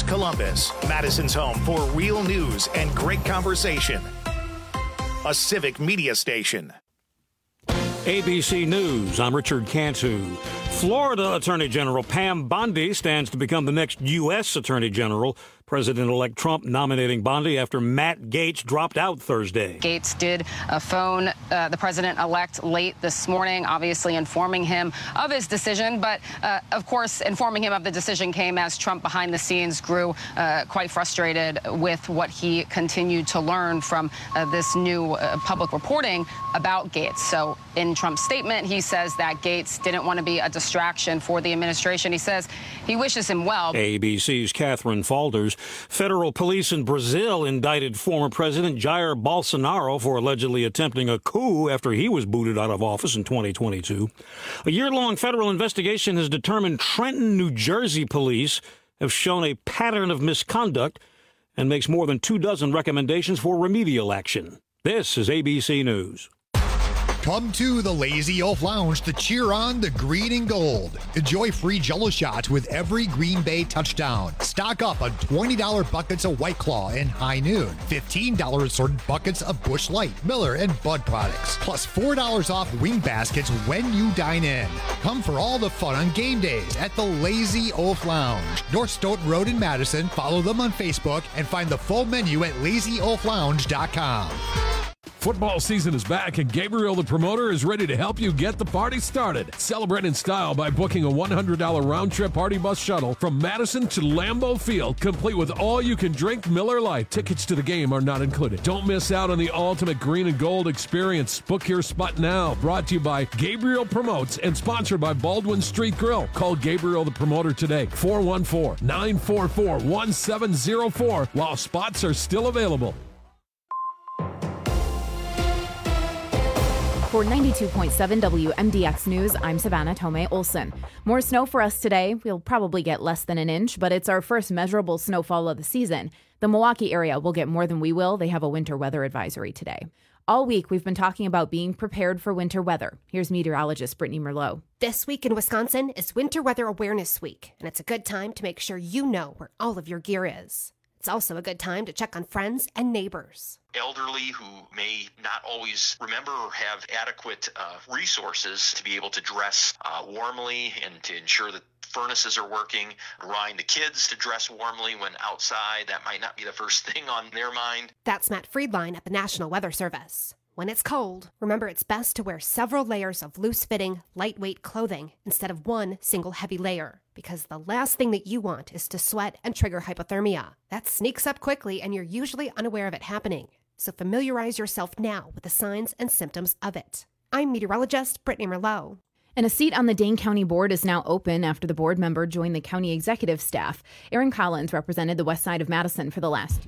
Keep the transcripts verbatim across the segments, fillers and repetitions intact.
Columbus, Madison's home for real news and great conversation. A civic media station. A B C News, I'm Richard Cantu. Florida Attorney General Pam Bondi stands to become the next U S Attorney General. President-elect Trump nominating Bondi after Matt Gaetz dropped out Thursday. Gaetz did uh, phone uh, the president-elect late this morning, obviously informing him of his decision. But, uh, of course, informing him of the decision came as Trump behind the scenes grew uh, quite frustrated with what he continued to learn from uh, this new uh, public reporting about Gaetz. So in Trump's statement, he says that Gaetz didn't want to be a distraction for the administration. He says he wishes him well. A B C's Catherine Falders. Federal police in Brazil indicted former President Jair Bolsonaro for allegedly attempting a coup after he was booted out of office in twenty twenty-two. A year-long federal investigation has determined Trenton, New Jersey police have shown a pattern of misconduct and makes more than two dozen recommendations for remedial action. This is A B C News. Come to the Lazy Oaf Lounge to cheer on the green and gold. Enjoy free Jell-O shots with every Green Bay touchdown. Stock up on twenty dollars buckets of White Claw and High Noon. fifteen dollars assorted buckets of Busch Light, Miller, and Bud products. Plus four dollars off wing baskets when you dine in. Come for all the fun on game days at the Lazy Oaf Lounge. North Stoughton Road in Madison. Follow them on Facebook and find the full menu at lazy oaf lounge dot com. Football season is back, and Gabriel the Promoter is ready to help you get the party started. Celebrate in style by booking a one hundred dollars round-trip party bus shuttle from Madison to Lambeau Field, complete with all-you-can-drink Miller Lite. Tickets to the game are not included. Don't miss out on the ultimate green and gold experience. Book your spot now. Brought to you by Gabriel Promotes and sponsored by Baldwin Street Grill. Call Gabriel the Promoter today, four one four, nine four four, one seven zero four, while spots are still available. For ninety-two point seven W M D X News, I'm Savannah Tomei Olson. More snow for us today. We'll probably get less than an inch, but it's our first measurable snowfall of the season. The Milwaukee area will get more than we will. They have a winter weather advisory today. All week, we've been talking about being prepared for winter weather. Here's meteorologist Brittany Merlot. This week in Wisconsin is Winter Weather Awareness Week, and it's a good time to make sure you know where all of your gear is. It's also a good time to check on friends and neighbors. Elderly who may not always remember or have adequate uh, resources to be able to dress uh, warmly and to ensure that furnaces are working, remind the kids to dress warmly when outside. That might not be the first thing on their mind. That's Matt Friedline at the National Weather Service. When it's cold, remember it's best to wear several layers of loose-fitting, lightweight clothing instead of one single heavy layer, because the last thing that you want is to sweat and trigger hypothermia. That sneaks up quickly and you're usually unaware of it happening. So familiarize yourself now with the signs and symptoms of it. I'm meteorologist Brittany Merlot. And a seat on the Dane County Board is now open after the board member joined the county executive staff. Aaron Collins represented the west side of Madison for the last.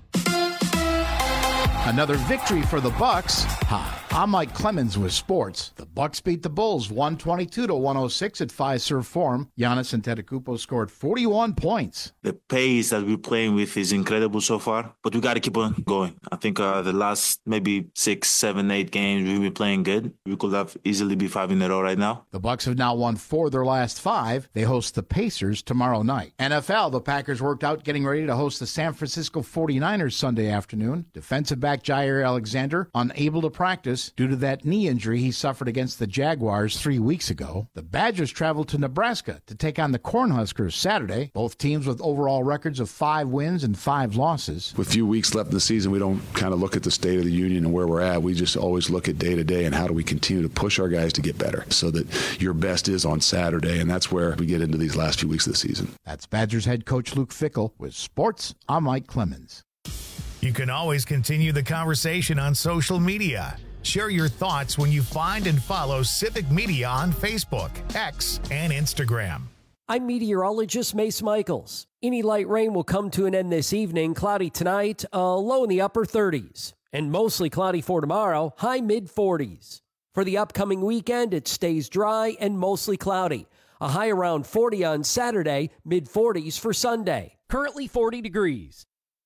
Another victory for the Bucks. Hi, I'm Mike Clemens with sports. The Bucks beat the Bulls one twenty-two to one oh six at Fiserv Forum. Giannis Antetokounmpo scored forty-one points. The pace that we're playing with is incredible so far, but we got to keep on going. I think uh, the last maybe six, seven, eight games we've been playing good. We could have easily be five in a row right now. The Bucks have now won four of their last five. They host the Pacers tomorrow night. N F L, the Packers worked out getting ready to host the San Francisco forty-niners Sunday afternoon. Defensive back Jair Alexander unable to practice due to that knee injury he suffered against the Jaguars three weeks ago. The Badgers traveled to Nebraska to take on the Cornhuskers Saturday. Both teams with overall records of five wins and five losses. With few weeks left in the season, we don't kind of look at the state of the union and where we're at. We just always look at day to day and how do we continue to push our guys to get better so that your best is on Saturday, and that's where we get into these last few weeks of the season. That's Badgers head coach Luke Fickell. With sports, I'm Mike Clemens. You can always continue the conversation on social media. Share your thoughts when you find and follow Civic Media on Facebook, X, and Instagram. I'm meteorologist Mace Michaels. Any light rain will come to an end this evening. Cloudy tonight, a low in the upper thirties. And mostly cloudy for tomorrow, high mid-forties. For the upcoming weekend, it stays dry and mostly cloudy. A high around forty on Saturday, mid-forties for Sunday. Currently forty degrees.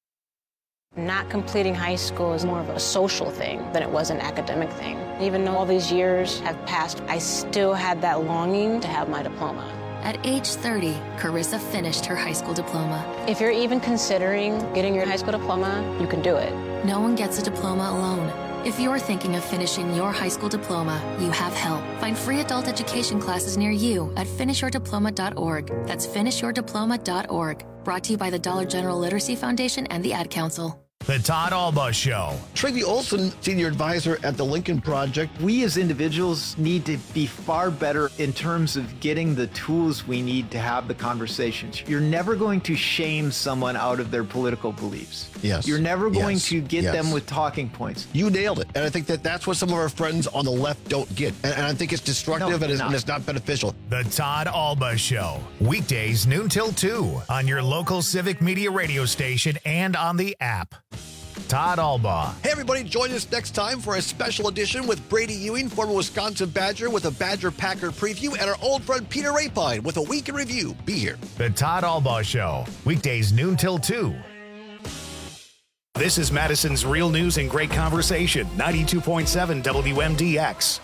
Not completing high school is more of a social thing than it was an academic thing. Even though all these years have passed, I still had that longing to have my diploma. At age thirty, Carissa finished her high school diploma. If you're even considering getting your high school diploma, you can do it. No one gets a diploma alone. If you're thinking of finishing your high school diploma, you have help. Find free adult education classes near you at finish your diploma dot org. That's finish your diploma dot org. Brought to you by the Dollar General Literacy Foundation and the Ad Council. The Todd Alba Show. Travi Olson, Senior Advisor at the Lincoln Project. We as individuals need to be far better in terms of getting the tools we need to have the conversations. You're never going to shame someone out of their political beliefs. Yes. You're never going yes. to get yes. them with talking points. You nailed it. And I think that that's what some of our friends on the left don't get. And, and I think it's destructive no, and, it's, and it's not beneficial. The Todd Alba Show. Weekdays noon till two on your local Civic Media radio station and on the app. Todd Alba. Hey, everybody, join us next time for a special edition with Brady Ewing, former Wisconsin Badger, with a Badger Packer preview, and our old friend Peter Rapine with a week in review. Be here. The Todd Alba Show. Weekdays noon till two. This is Madison's Real News and Great Conversation, ninety-two point seven W M D X.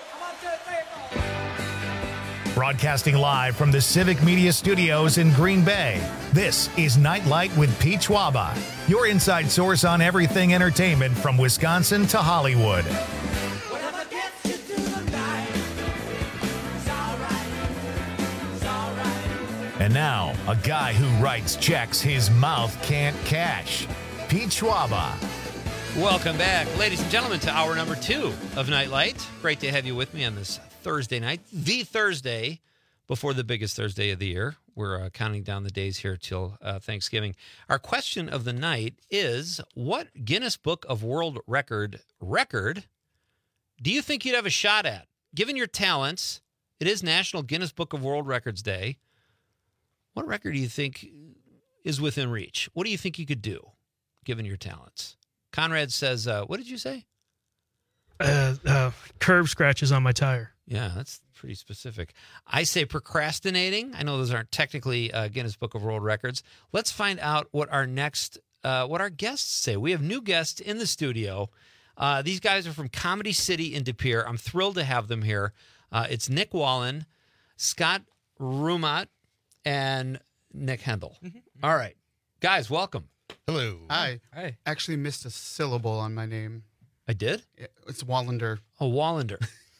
Broadcasting live from the Civic Media Studios in Green Bay, this is Nightlight with Pete Schwaba, your inside source on everything entertainment from Wisconsin to Hollywood. And now, a guy who writes checks his mouth can't cash, Pete Schwaba. Welcome back, ladies and gentlemen, to hour number two of Nightlight. Great to have you with me on this Thursday night, the Thursday before the biggest Thursday of the year. We're uh, counting down the days here till uh, Thanksgiving. Our question of the night is, what Guinness Book of World Record record do you think you'd have a shot at? Given your talents, it is National Guinness Book of World Records Day. What record do you think is within reach? What do you think you could do, given your talents? Conrad says, uh, what did you say? Uh, uh, curb scratches on my tire. Yeah, that's pretty specific. I say procrastinating. I know those aren't technically uh, Guinness Book of World Records. Let's find out what our next, uh, what our guests say. We have new guests in the studio. Uh, these guys are from Comedy City in De Pere. I'm thrilled to have them here. Uh, it's Nick Wallen, Scott Rumat, and Nick Hendel. Mm-hmm. All right. Guys, welcome. Hello. Hi. Hi. Actually missed a syllable on my name. I did? It's Wallander. Oh, Wallander.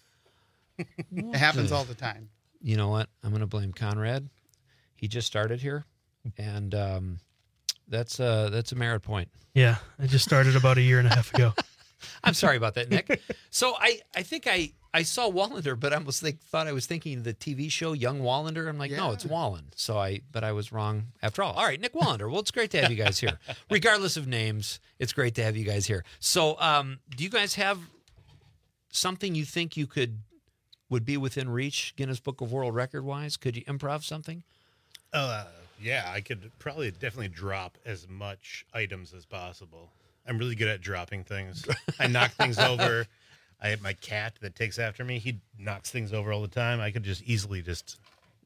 It happens all the time. You know what? I'm going to blame Conrad. He just started here, and um, that's, uh, that's a merit point. Yeah, I just started about a year and a half ago. I'm sorry about that, Nick. So I, I think I, I saw Wallander, but I almost think, thought I was thinking the T V show Young Wallander. I'm like, yeah. no, it's Wallen. So I, but I was wrong after all. All right, Nick Wallander. Well, it's great to have you guys here. Regardless of names, it's great to have you guys here. So um, do you guys have something you think you could, would be within reach Guinness Book of World Record wise? Could you improv something? Uh, yeah, I could probably definitely drop as much items as possible. I'm really good at dropping things. I knock things over. I have my cat that takes after me. He knocks things over all the time. I could just easily just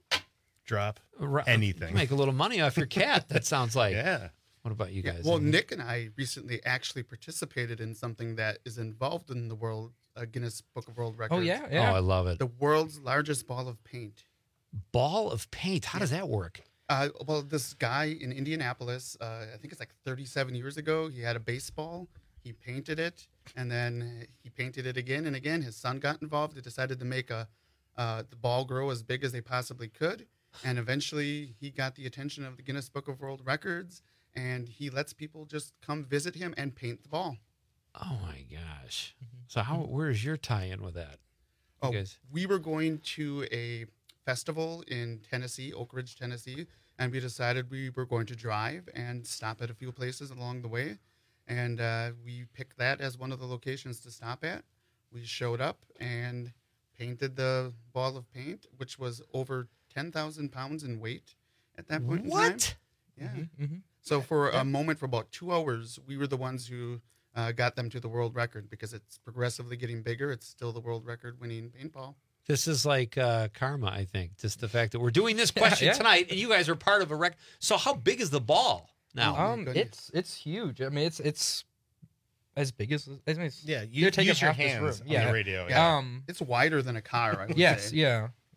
drop anything. You make a little money off your cat, that sounds like. Yeah. What about you guys? Yeah, well, Nick and I recently actually participated in something that is involved in the world uh, Guinness Book of World Records. Oh, yeah, yeah. Oh, I love it. The world's largest ball of paint. Ball of paint? How yeah. does that work? Uh, well, this guy in Indianapolis, uh, I think it's like thirty-seven years ago, he had a baseball. He painted it, and then he painted it again and again. His son got involved. They decided to make a uh, the ball grow as big as they possibly could, and eventually he got the attention of the Guinness Book of World Records, and he lets people just come visit him and paint the ball. Oh, my gosh. So how? Where's your tie-in with that? Oh, guys? We were going to a festival in Tennessee, Oak Ridge, Tennessee, and we decided we were going to drive and stop at a few places along the way. And uh, we picked that as one of the locations to stop at. We showed up and painted the ball of paint, which was over ten thousand pounds in weight at that point in time. What? Yeah. Mm-hmm, mm-hmm. So for yeah. a moment, for about two hours, we were the ones who uh, got them to the world record because it's progressively getting bigger. It's still the world record-winning paintball. This is like uh, karma, I think. Just the fact that we're doing this question yeah, yeah. tonight, and you guys are part of a record. So how big is the ball now? Um, it's it's huge. I mean, it's it's as big as I mean, it's, yeah. You take use your hands this room. on yeah. the radio. Yeah. Um, it's wider than a car. I would yes. say. Yeah.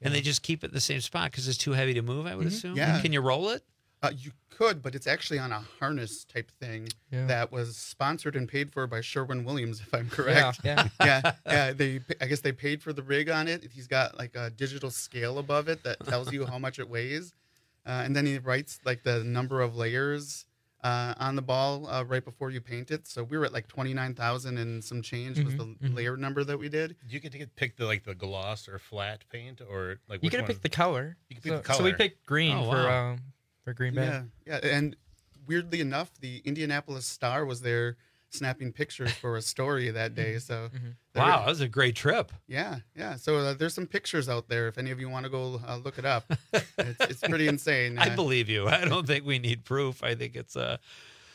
And they just keep it in the same spot because it's too heavy to move, I would Mhm. assume? Yeah. Can you roll it? Uh, you could, but it's actually on a harness type thing Yeah. that was sponsored and paid for by Sherwin-Williams, if I'm correct. Yeah, yeah, yeah. They, I guess they paid for the rig on it. He's got like a digital scale above it that tells you how much it weighs, uh, and then he writes like the number of layers uh, on the ball uh, right before you paint it. So we were at like twenty-nine thousand and some change was the Mhm, mhm. layer number that we did. You get to get pick the like the gloss or flat paint or like You which gotta one? pick the color. You can pick so, the color. so we picked green Oh, for wow. um for Green Bay. Yeah, yeah, and weirdly enough, the Indianapolis Star was there snapping pictures for a story that day. So, there- Wow, that was a great trip. yeah, yeah. So uh, there's some pictures out there if any of you want to go uh, look it up. it's, it's pretty insane. I Uh, believe you. I don't think we need proof. I think it's Uh...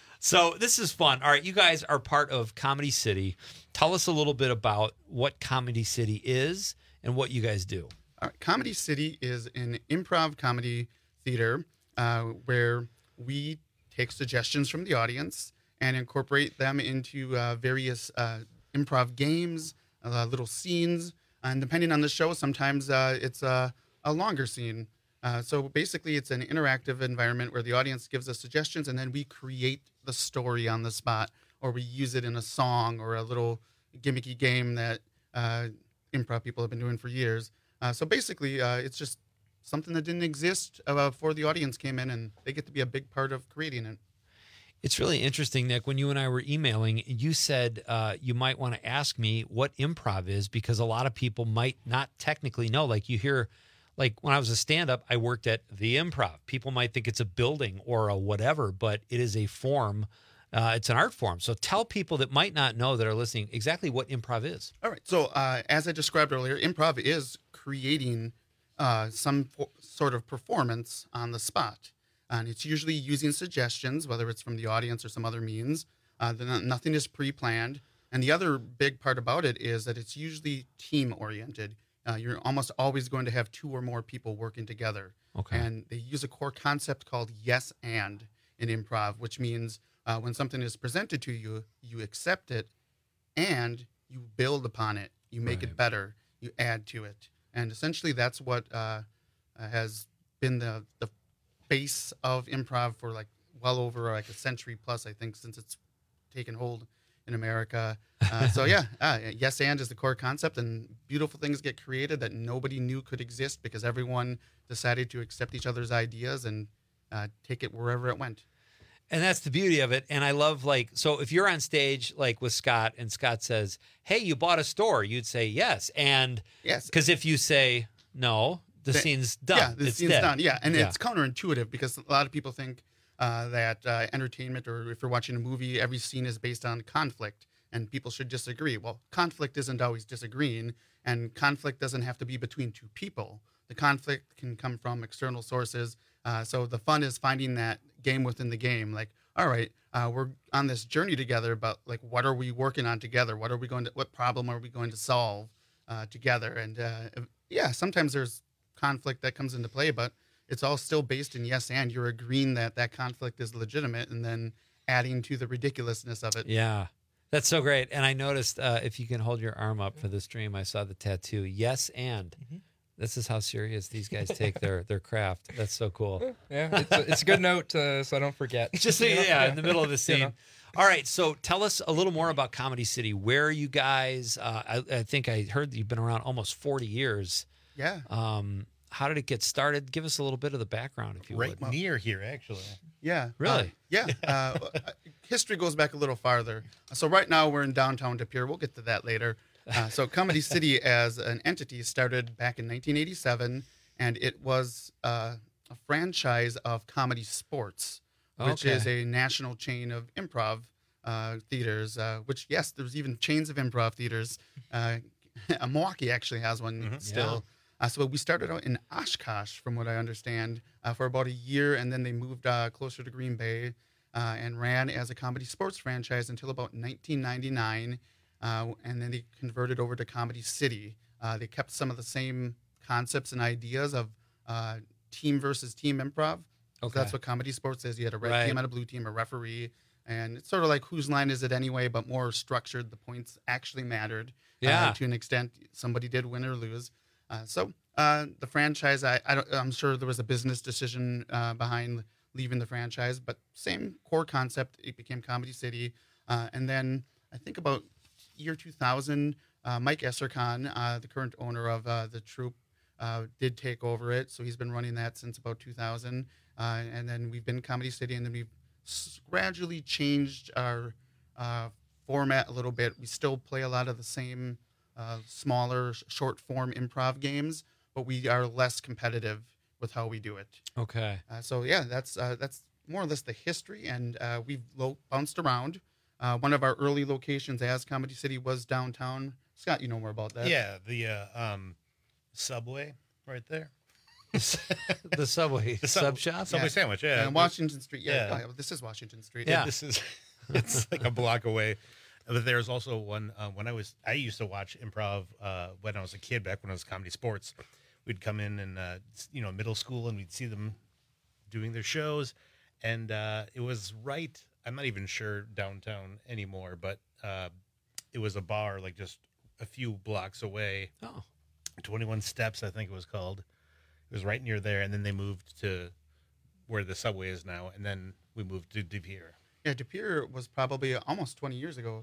So this is fun. All right, you guys are part of Comedy City. Tell us a little bit about what Comedy City is and what you guys do. All right, Comedy City is an improv comedy theater uh, where we take suggestions from the audience and incorporate them into uh, various uh, improv games, uh, little scenes, and depending on the show, sometimes uh, it's a, a longer scene. Uh, so basically, it's an interactive environment where the audience gives us suggestions, and then we create the story on the spot, or we use it in a song or a little gimmicky game that uh, improv people have been doing for years. Uh, so basically, uh, it's just something that didn't exist uh, before the audience came in, and they get to be a big part of creating it. It's really interesting, Nick. When you and I were emailing, you said uh, you might want to ask me what improv is because a lot of people might not technically know. Like you hear, like when I was a stand-up, I worked at the Improv. People might think it's a building or a whatever, but it is a form. Uh, it's an art form. So tell people that might not know that are listening exactly what improv is. All right. So uh, as I described earlier, improv is creating uh, some fo- sort of performance on the spot. And it's usually using suggestions, whether it's from the audience or some other means. Uh, then nothing is pre-planned. And the other big part about it is that it's usually team-oriented. Uh, you're almost always going to have two or more people working together. Okay. And they use a core concept called yes and in improv, which means uh, when something is presented to you, you accept it and you build upon it. You make Right. it better. You add to it. And essentially that's what uh, has been the, the base of improv for like well over like a century plus, I think, since it's taken hold in America. Uh, so yeah, uh, yes and is the core concept, and beautiful things get created that nobody knew could exist because everyone decided to accept each other's ideas and uh, take it wherever it went. And that's the beauty of it. And I love, like, so if you're on stage, like with Scott, and Scott says, hey, you bought a store, you'd say yes. And yes, because if you say no, the Th- scene's done. Yeah, the it's scene's dead. done. Yeah, and Yeah. it's counterintuitive because a lot of people think uh, that uh, entertainment, or if you're watching a movie, every scene is based on conflict, and people should disagree. Well, conflict isn't always disagreeing, and conflict doesn't have to be between two people. The conflict can come from external sources. Uh, so the fun is finding that game within the game. Like, all right, uh, we're on this journey together, but like, what are we working on together? What are we going to? What problem are we going to solve uh, together? And uh, yeah, sometimes there's conflict that comes into play, but it's all still based in yes and. You're agreeing that that conflict is legitimate, and then adding to the ridiculousness of it. Yeah. That's so great. And I noticed, uh, if you can hold your arm up for the stream, I saw the tattoo. Yes, and. This is how serious these guys take their, their craft. That's so cool. Yeah, it's a, it's a good note uh, so I don't forget. Just so, You know? yeah, in the middle of the scene. You know? All right, so tell us a little more about Comedy City. Where are you guys? Uh, I, I think I heard that you've been around almost forty years. Yeah. Um, how did it get started? Give us a little bit of the background, if you Right would. near here, actually. Yeah. Really? Uh, yeah. Uh, history goes back a little farther. So right now we're in downtown De Pere. We'll get to that later. Uh, so Comedy City as an entity started back in nineteen eighty-seven, and it was uh, a franchise of Comedy Sports, which Okay. is a national chain of improv uh, theaters, uh, which, yes, there's even chains of improv theaters. Uh, Milwaukee actually has one still. Uh, so we started out in Oshkosh, from what I understand, uh, for about a year, and then they moved uh, closer to Green Bay uh, and ran as a Comedy Sports franchise until about nineteen ninety-nine, uh, and then they converted over to Comedy City. Uh, they kept some of the same concepts and ideas of uh, team versus team improv. So Okay. that's what Comedy Sports is. You had a red Right. team and a blue team, a referee, and it's sort of like whose line is it anyway, but more structured. The points actually mattered uh, Yeah. to an extent. Somebody did win or lose. Uh, so Uh, the franchise, I, I don't, I'm sure there was a business decision uh, behind leaving the franchise, but same core concept. It became Comedy City. Uh, and then I think about year two thousand, uh, Mike Esserkan, uh, the current owner of uh, the troupe, uh, did take over it. So he's been running that since about two thousand. Uh, and then we've been Comedy City, and then we've s- gradually changed our uh, format a little bit. We still play a lot of the same uh, smaller, sh- short form improv games, but we are less competitive with how we do it. Okay. Uh, so yeah, that's uh, that's more or less the history, and uh, we've lo- bounced around. Uh, one of our early locations as Comedy City was downtown. Scott, you know more about that. Yeah, the uh, um, Subway right there. The Subway The sub shop? Subway Yeah. sandwich, yeah. Uh, Washington Street. Yeah, Yeah. Oh, this is Washington Street. Yeah, this is. It's like a block away. But there's also one uh, when I was. I used to watch improv uh, when I was a kid. Back when I was Comedy Sports, we'd come in and uh, you know middle school, and we'd see them doing their shows, and uh, it was right. I'm not even sure downtown anymore, but uh, it was a bar like just a few blocks away. Oh, twenty-one Steps, I think it was called. It was right near there, and then they moved to where the Subway is now, and then we moved to De Pere. Yeah, De Pere was probably almost twenty years ago,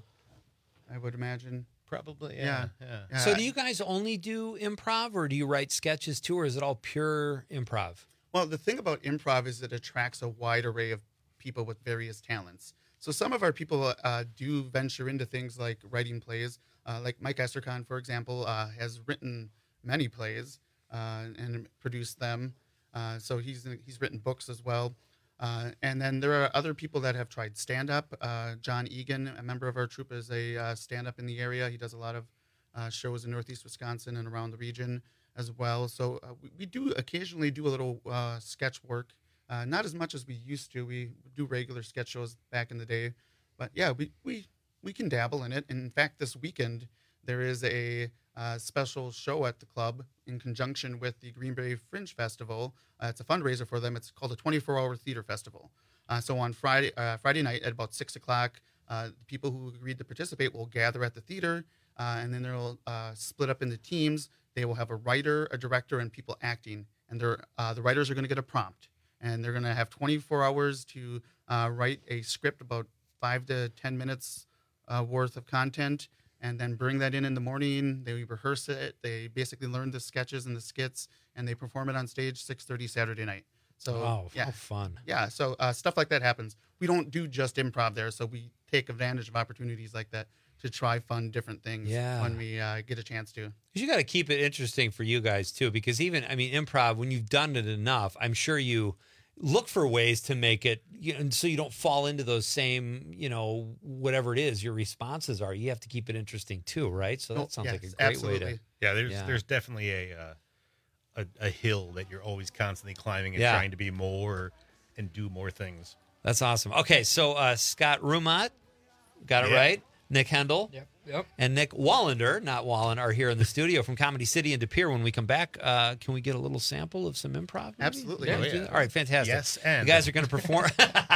I would imagine. Probably, yeah. yeah. yeah. So do you guys only do improv, or do you write sketches too, or is it all pure improv? Well, the thing about improv is it attracts a wide array of people with various talents. So some of our people uh, do venture into things like writing plays. Uh, like Mike Esserkan, for example, uh, has written many plays uh, and produced them. Uh, so he's he's written books as well. Uh, and then there are other people that have tried stand-up. Uh, John Egan, a member of our troupe, is a uh, stand-up in the area. He does a lot of uh, shows in Northeast Wisconsin and around the region as well. So uh, we, we do occasionally do a little uh, sketch work. Uh, not as much as we used to. We do regular sketch shows back in the day. But yeah, we, we, we can dabble in it. And in fact, this weekend, there is a uh, special show at the club in conjunction with the Green Bay Fringe Festival. Uh, it's a fundraiser for them. It's called a twenty-four hour theater festival. Uh, so on Friday uh, Friday night at about six o'clock, uh, the people who agreed to participate will gather at the theater, uh, and then they'll uh, split up into teams. They will have a writer, a director, and people acting. And they're, uh, the writers are going to get a prompt. And they're going to have twenty-four hours to uh, write a script about five to ten minutes uh, worth of content, and then bring that in in the morning. They rehearse it. They basically learn the sketches and the skits, and they perform it on stage six thirty Saturday night. So, wow, yeah, how fun. Yeah, so uh, stuff like that happens. We don't do just improv there, so we take advantage of opportunities like that to try fun, different things Yeah. when we uh, get a chance to. Because you got to keep it interesting for you guys too. Because even, I mean, improv, when you've done it enough, I'm sure you look for ways to make it, you know, so you don't fall into those same, you know, whatever it is your responses are. You have to keep it interesting too, right? So that Oh, sounds yes, like a great absolutely. way to. Yeah, there's Yeah. there's definitely a, uh, a a hill that you're always constantly climbing and Yeah. trying to be more and do more things. That's awesome. Okay, so uh, Scott Rumot, got it Yeah. right. Nick Hendel. Yep. Yep. And Nick Wallander, not Wallen, are here in the studio from Comedy City in De Pere. When we come back, uh, can we get a little sample of some improv? maybe? Absolutely. Yeah, Oh, we do yeah. that? All right, fantastic. Yes, and- the guys are going to perform.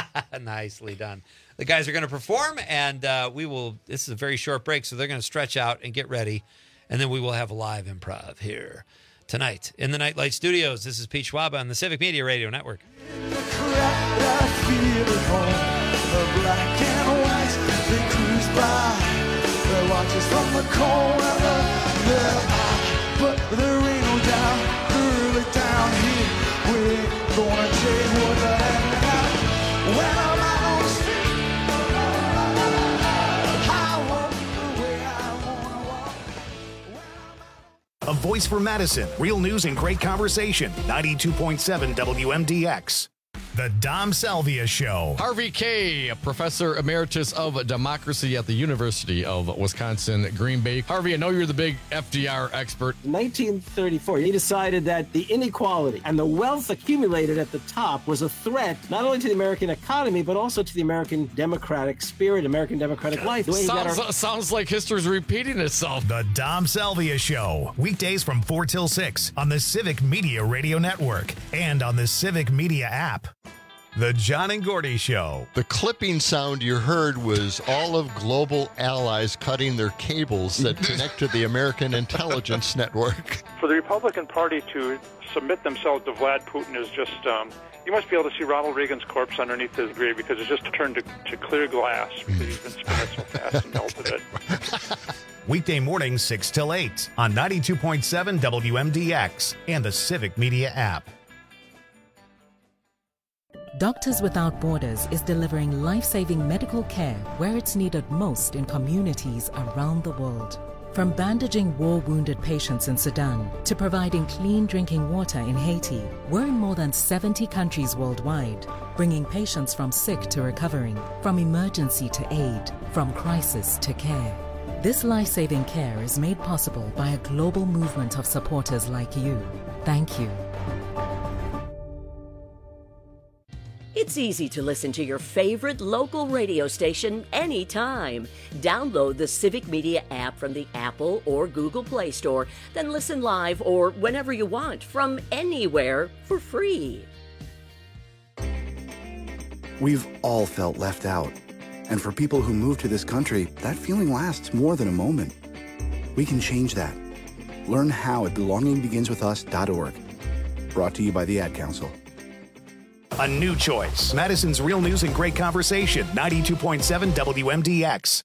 Nicely done. The guys are going to perform, and uh, we will. This is a very short break, so they're going to stretch out and get ready, and then we will have a live improv here tonight in the Nightlight Studios. This is Pete Schwab on the Civic Media Radio Network. Black and white, they cruise by. They watch us from the corner of their eye. But there ain't no doubt, early down here, we're gonna take what they're having out. When I'm out on the street, I walk the way I wanna walk. A voice for Madison. Real news and great conversation. ninety-two point seven W M D X. The Dom Salvia Show. Harvey Kaye, professor emeritus of democracy at the University of Wisconsin, Green Bay. Harvey, I know you're the big F D R expert. nineteen thirty-four, he decided that the inequality and the wealth accumulated at the top was a threat not only to the American economy, but also to the American democratic spirit, American democratic life. The way he got Sounds, our- sounds like history's repeating itself. The Dom Salvia Show. Weekdays from four till six on the Civic Media Radio Network and on the Civic Media app. The John and Gordy Show. The clipping sound you heard was all of global allies cutting their cables that connect to the American intelligence network. For the Republican Party to submit themselves to Vlad Putin is just, um, you must be able to see Ronald Reagan's corpse underneath his grave because it's just turned to, to clear glass because he's been spinning so fast and melted it. Weekday mornings, six till eight on ninety-two point seven W M D X and the Civic Media app. Doctors Without Borders is delivering life-saving medical care where it's needed most in communities around the world. From bandaging war-wounded patients in Sudan to providing clean drinking water in Haiti, we're in more than seventy countries worldwide, bringing patients from sick to recovering, from emergency to aid, from crisis to care. This life-saving care is made possible by a global movement of supporters like you. Thank you. It's easy to listen to your favorite local radio station anytime. Download the Civic Media app from the Apple or Google Play Store, then listen live or whenever you want from anywhere for free. We've all felt left out. And for people who move to this country, that feeling lasts more than a moment. We can change that. Learn how at belonging begins with us dot org. Brought to you by the Ad Council. A new choice. Madison's Real News and Great Conversation. ninety-two point seven W M D X.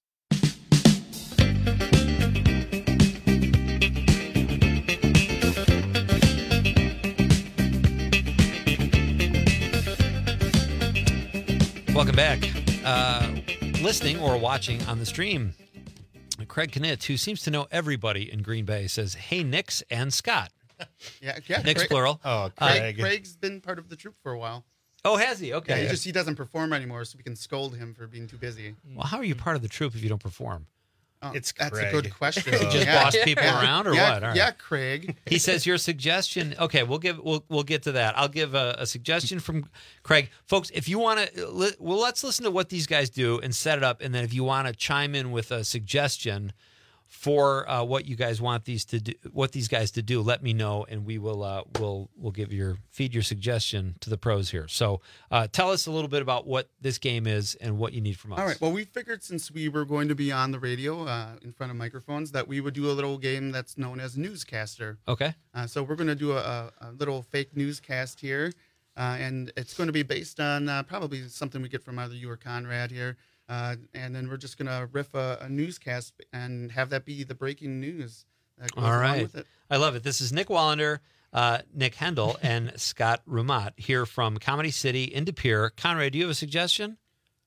Welcome back. Uh, listening or watching on the stream, Craig Knit, who seems to know everybody in Green Bay, says, "Hey, Nix and Scott." Yeah, yeah. Nix Craig, plural. Oh, Craig, uh, Craig's been part of the troop for a while. Oh, has he? Okay. Yeah, he just he doesn't perform anymore, so we can scold him for being too busy. Well, how are you part of the troop if you don't perform? Oh, it's that's Craig. a good question. Does he just yeah. boss people yeah. around or yeah, what? All right. Yeah, Craig. He says your suggestion. Okay, we'll give we'll we'll get to that. I'll give a, a suggestion from Craig, folks. If you want to, well, let's listen to what these guys do and set it up, and then if you want to chime in with a suggestion for uh, what you guys want these to do, what these guys to do, let me know, and we will uh, we'll we'll give your feed your suggestion to the pros here. So uh, tell us a little bit about what this game is and what you need from us. All right. Well, we figured since we were going to be on the radio uh, in front of microphones that we would do a little game that's known as Newscaster. Okay. Uh, so we're going to do a, a little fake newscast here, uh, and it's going to be based on uh, probably something we get from either you or Conrad here. Uh, and then we're just going to riff a, a newscast and have that be the breaking news that goes All along right. with it. I love it. This is Nick Wallander, uh, Nick Hendel, and Scott Rumat here from Comedy City in De Pere. Conrad, do you have a suggestion?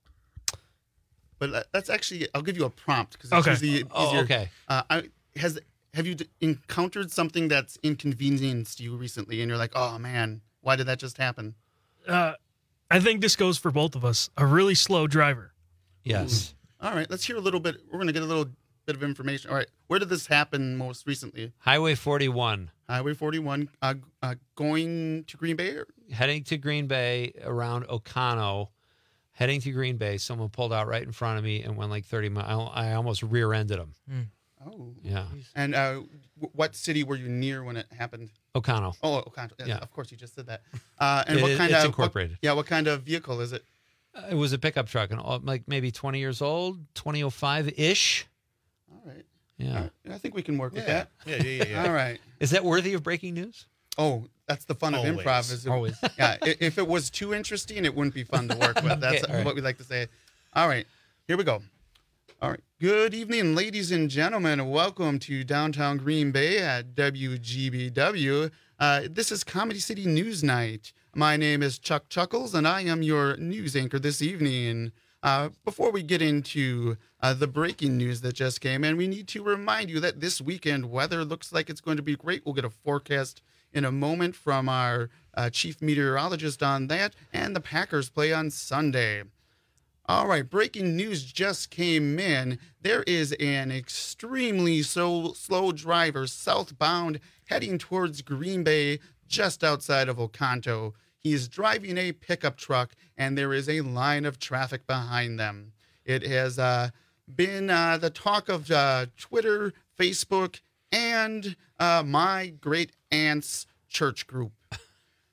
But that's actually, I'll give you a prompt because it's Okay. usually easier. Oh, okay. Uh, I, has Have you d- encountered something that's inconvenienced you recently and you're like, oh man, why did that just happen? Uh, I think this goes for both of us. A really slow driver. Yes. Ooh. All right, let's hear a little bit. We're going to get a little bit of information. All right, where did this happen most recently? Highway forty-one. Highway forty-one, uh, uh, going to Green Bay? Or? Heading to Green Bay around Ocano. Heading to Green Bay, someone pulled out right in front of me and went like thirty miles. I almost rear-ended him. Mm. Oh. Yeah. And uh, w- what city were you near when it happened? Ocano. Oh, Ocano. Yeah, Yeah. Of course, you just said that. Uh, and It what is- kind it's of incorporated. What, yeah, what kind of vehicle is it? Uh, It was a pickup truck, and all- like maybe twenty years old, twenty oh five-ish. All right. Yeah. All right. I think we can work with Yeah. that. Yeah, yeah, yeah, yeah. All right. Is that worthy of breaking news? Oh, that's the fun Always. of improv. Is it, Always. Yeah. i- If it was too interesting, it wouldn't be fun to work with. That's Okay, all right. what we like to say. All right. Here we go. All right. Good evening, ladies and gentlemen. Welcome to downtown Green Bay at W G B W. Uh, this is Comedy City News Night. My name is Chuck Chuckles, and I am your news anchor this evening. Uh, before we get into uh, the breaking news that just came in, we need to remind you that this weekend weather looks like it's going to be great. We'll get a forecast in a moment from our uh, chief meteorologist on that, and the Packers play on Sunday. All right, breaking news just came in. There is an extremely so slow driver southbound heading towards Green Bay just outside of Oconto. He is driving a pickup truck, and there is a line of traffic behind them. It has uh, been uh, the talk of uh, Twitter, Facebook, and uh, my great aunt's church group.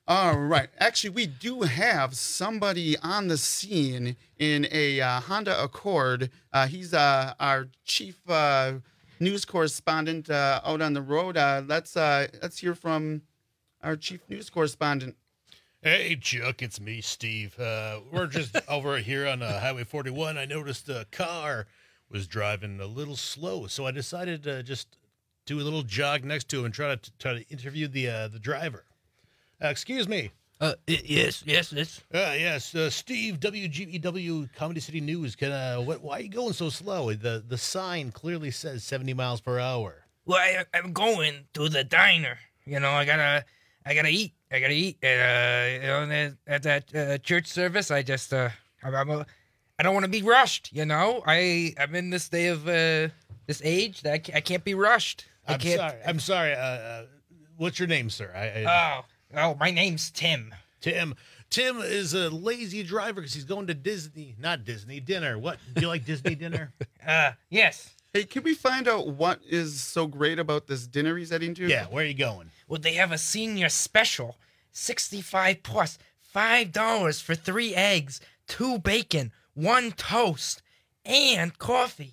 All right. Actually, we do have somebody on the scene in a uh, Honda Accord. Uh, he's uh, our chief uh, news correspondent uh, out on the road. Uh, let's uh, let's hear from our chief news correspondent. Hey, Chuck, it's me, Steve. Uh, we're just over here on uh, Highway forty-one. I noticed a car was driving a little slow, so I decided to just do a little jog next to him and try to try to interview the uh, the driver. Uh, excuse me. Uh, yes, yes, yes. Uh, yes, uh, Steve, W G E W, Comedy City News. Can uh, what, why are you going so slow? The the sign clearly says seventy miles per hour. Well, I, I'm going to the diner. You know, I gotta, I gotta eat. I gotta eat. And, uh, you know, at that uh, church service, I just, uh, I'm, I'm a, I don't want to be rushed. You know, I, I'm in this day of uh, this age that I can't, I can't be rushed. I I'm can't. sorry. I'm sorry. Uh, uh, what's your name, sir? I, I, Oh. Oh, my name's Tim. Tim. Tim is a lazy driver because he's going to Disney. Not Disney, dinner. What? Do you like Disney dinner? Uh, yes. Hey, can we find out what is so great about this dinner he's heading to? Yeah, where are you going? Well, they have a senior special, sixty-five plus, five dollars for three eggs, two bacon, one toast, and coffee.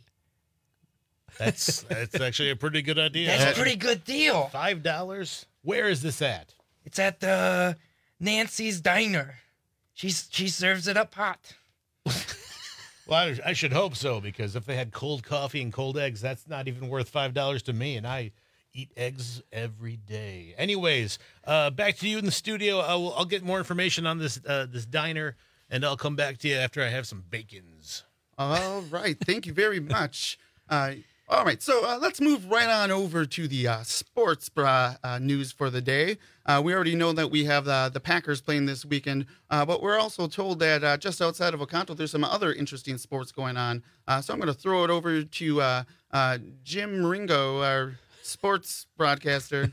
That's that's actually a pretty good idea. That's a pretty good deal. Five dollars? Where is this at? It's at the Nancy's Diner. She's she serves it up hot. Well, I, I should hope so, because if they had cold coffee and cold eggs, that's not even worth five dollars to me, and I eat eggs every day. Anyways, uh, back to you in the studio. I will, I'll get more information on this uh, this diner, and I'll come back to you after I have some bacons. All right. Thank you very much. Uh, all right. So uh, let's move right on over to the uh, sports uh, uh, news for the day. Uh, we already know that we have uh, the Packers playing this weekend, uh, but we're also told that uh, just outside of Oconto, there's some other interesting sports going on. Uh, so I'm going to throw it over to uh, uh, Jim Ringo, our sports broadcaster.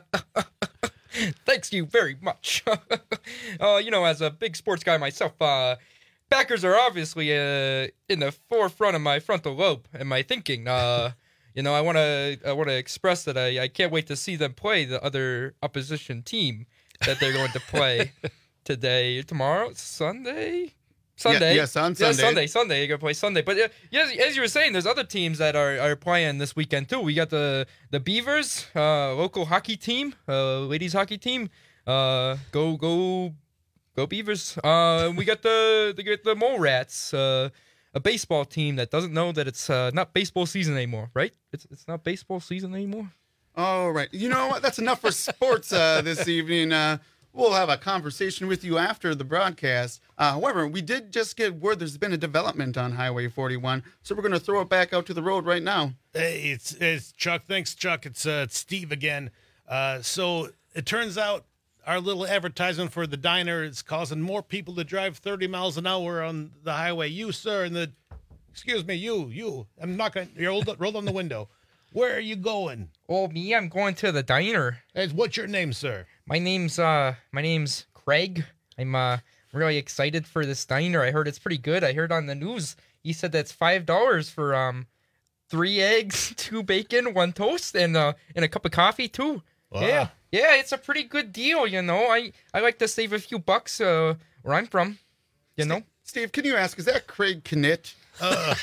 Thanks you very much. uh, you know, as a big sports guy myself, uh, Packers are obviously uh, in the forefront of my frontal lobe and my thinking. Uh, you know, I want to I want to express that I, I can't wait to see them play the other opposition team that they're going to play today, tomorrow, Sunday. Sunday. Yeah, yes, on Sunday. Yeah, Sunday, Sunday. You're going to play Sunday. But uh, yeah, as you were saying, there's other teams that are, are playing this weekend, too. We got the, the Beavers, uh, local hockey team, uh, ladies hockey team. Uh, go, go, go Beavers. Uh, we got the, the, the Mole Rats, uh, a baseball team that doesn't know that it's uh, not baseball season anymore, right? It's, it's not baseball season anymore. All right. You know what? That's enough for sports uh, this evening. Uh, We'll have a conversation with you after the broadcast. Uh, however, we did just get word there's been a development on Highway forty-one, so we're going to throw it back out to the road right now. Hey, it's it's Chuck. Thanks, Chuck. It's, uh, it's Steve again. Uh, so it turns out our little advertisement for the diner is causing more people to drive thirty miles an hour on the highway. You, sir, and the excuse me, you, you. I'm not going. You're roll, roll down the window. Where are you going? Oh, me? I'm going to the diner. Hey, what's your name, sir? My name's uh, my name's Craig. I'm uh really excited for this diner. I heard it's pretty good. I heard on the news he said that's five dollars for um, three eggs, two bacon, one toast, and uh, and a cup of coffee too. Wow. Yeah, yeah, it's a pretty good deal. You know, I I like to save a few bucks uh where I'm from. You know, Steve, can you ask, is that Craig Knit? Uh,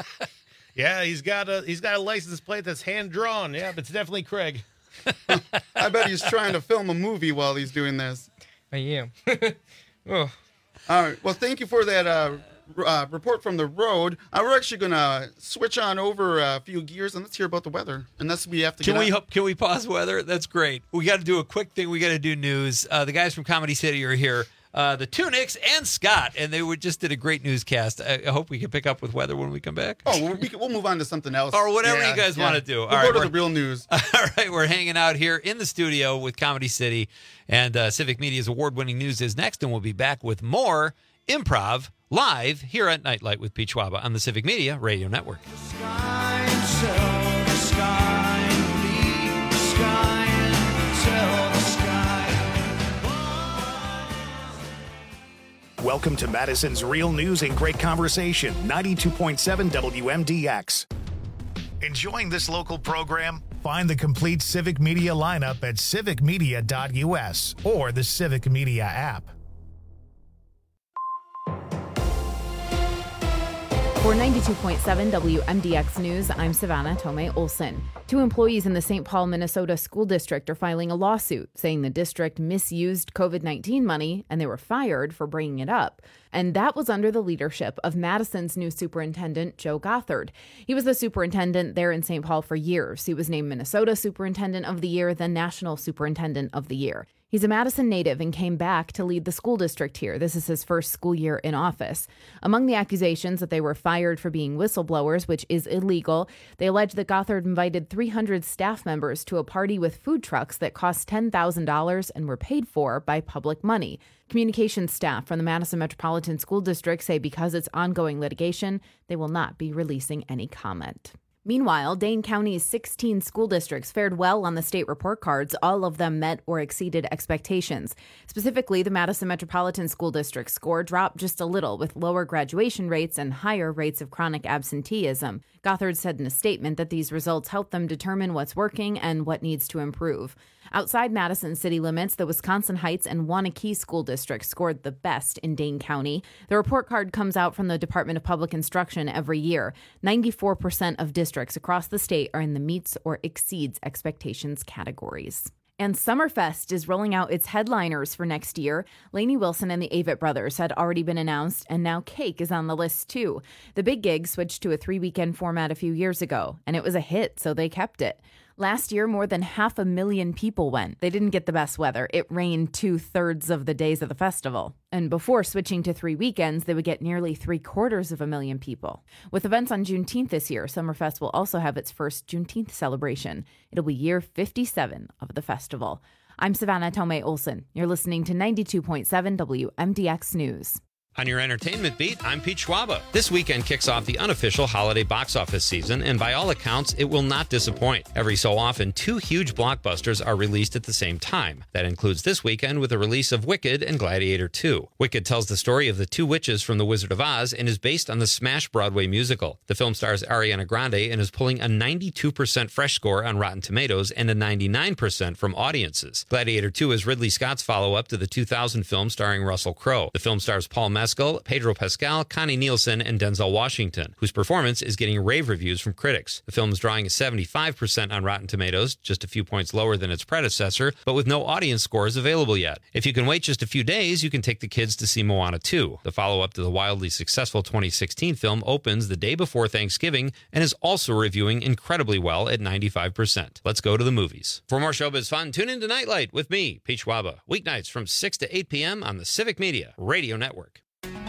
yeah, he's got a he's got a license plate that's hand drawn. Yeah, but it's definitely Craig. I bet he's trying to film a movie while he's doing this. I am. Oh. All right. Well, thank you for that uh, uh, report from the road. Uh, we're actually going to switch on over a few gears and let's hear about the weather. Unless we have to Can get we out. can we pause weather? That's great. We got to do a quick thing. We got to do news. Uh, the guys from Comedy City are here. Uh, the Tunics and Scott, and they were, just did a great newscast. I, I hope we can pick up with weather when we come back. Oh, we'll, we can, we'll move on to something else. Or whatever Yeah, you guys yeah. want to do. We'll All go right, to we're- the real news. All right, we're hanging out here in the studio with Comedy City, and uh, Civic Media's award-winning news is next, and we'll be back with more improv live here at Nightlight with Pete Schwaba on the Civic Media Radio Network. Welcome to Madison's Real News and Great Conversation, ninety-two point seven W M D X. Enjoying this local program? Find the complete Civic Media lineup at civic media dot u s or the Civic Media app. For ninety-two point seven W M D X News, I'm Savannah Tomei Olson. Two employees in the Saint Paul, Minnesota School District are filing a lawsuit saying the district misused COVID nineteen money and they were fired for bringing it up. And that was under the leadership of Madison's new superintendent, Joe Gothard. He was the superintendent there in Saint Paul for years. He was named Minnesota Superintendent of the Year, then National Superintendent of the Year. He's a Madison native and came back to lead the school district here. This is his first school year in office. Among the accusations that they were fired for being whistleblowers, which is illegal, they allege that Gothard invited three hundred staff members to a party with food trucks that cost ten thousand dollars and were paid for by public money. Communications staff from the Madison Metropolitan School District say because it's ongoing litigation, they will not be releasing any comment. Meanwhile, Dane County's sixteen school districts fared well on the state report cards. All of them met or exceeded expectations. Specifically, the Madison Metropolitan School District score dropped just a little, with lower graduation rates and higher rates of chronic absenteeism. Gothard said in a statement that these results help them determine what's working and what needs to improve. Outside Madison city limits, the Wisconsin Heights and Waunakee school districts scored the best in Dane County. The report card comes out from the Department of Public Instruction every year. ninety-four percent of districts across the state are in the meets or exceeds expectations categories. And Summerfest is rolling out its headliners for next year. Lainey Wilson and the Avett Brothers had already been announced, and now Cake is on the list too. The big gig switched to a three-weekend format a few years ago, and it was a hit, so they kept it. Last year, more than half a million people went. They didn't get the best weather. It rained two-thirds of the days of the festival. And before switching to three weekends, they would get nearly three-quarters of a million people. With events on Juneteenth this year, Summerfest will also have its first Juneteenth celebration. It'll be year fifty-seven of the festival. I'm Savannah Tomei Olson. You're listening to ninety-two point seven W M D X News. On your entertainment beat, I'm Pete Schwaba. This weekend kicks off the unofficial holiday box office season, and by all accounts, it will not disappoint. Every so often, two huge blockbusters are released at the same time. That includes this weekend with the release of Wicked and Gladiator two. Wicked tells the story of the two witches from The Wizard of Oz and is based on the smash Broadway musical. The film stars Ariana Grande and is pulling a ninety-two percent fresh score on Rotten Tomatoes and a ninety-nine percent from audiences. Gladiator two is Ridley Scott's follow-up to the two thousand film starring Russell Crowe. The film stars Paul Mescal, Pedro Pascal, Connie Nielsen, and Denzel Washington, whose performance is getting rave reviews from critics. The film is drawing a seventy-five percent on Rotten Tomatoes, just a few points lower than its predecessor, but with no audience scores available yet. If you can wait just a few days, you can take the kids to see Moana two. The follow-up to the wildly successful twenty sixteen film opens the day before Thanksgiving and is also reviewing incredibly well at ninety-five percent. Let's go to the movies. For more showbiz fun, tune in to Nightlight with me, Pete Schwaba, weeknights from six to eight p.m. on the Civic Media Radio Network.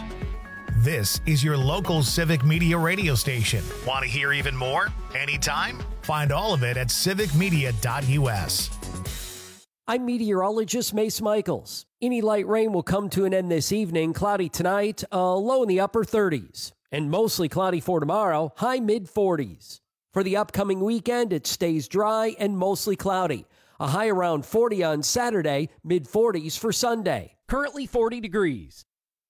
This is your local Civic Media radio station. Want to hear even more? Anytime? Find all of it at civic media dot u s. I'm meteorologist Mace Michaels. Any light rain will come to an end this evening. Cloudy tonight, uh, low in the upper thirties. And mostly cloudy for tomorrow, high mid forties. For the upcoming weekend, it stays dry and mostly cloudy. A high around forty on Saturday, mid forties for Sunday. Currently forty degrees.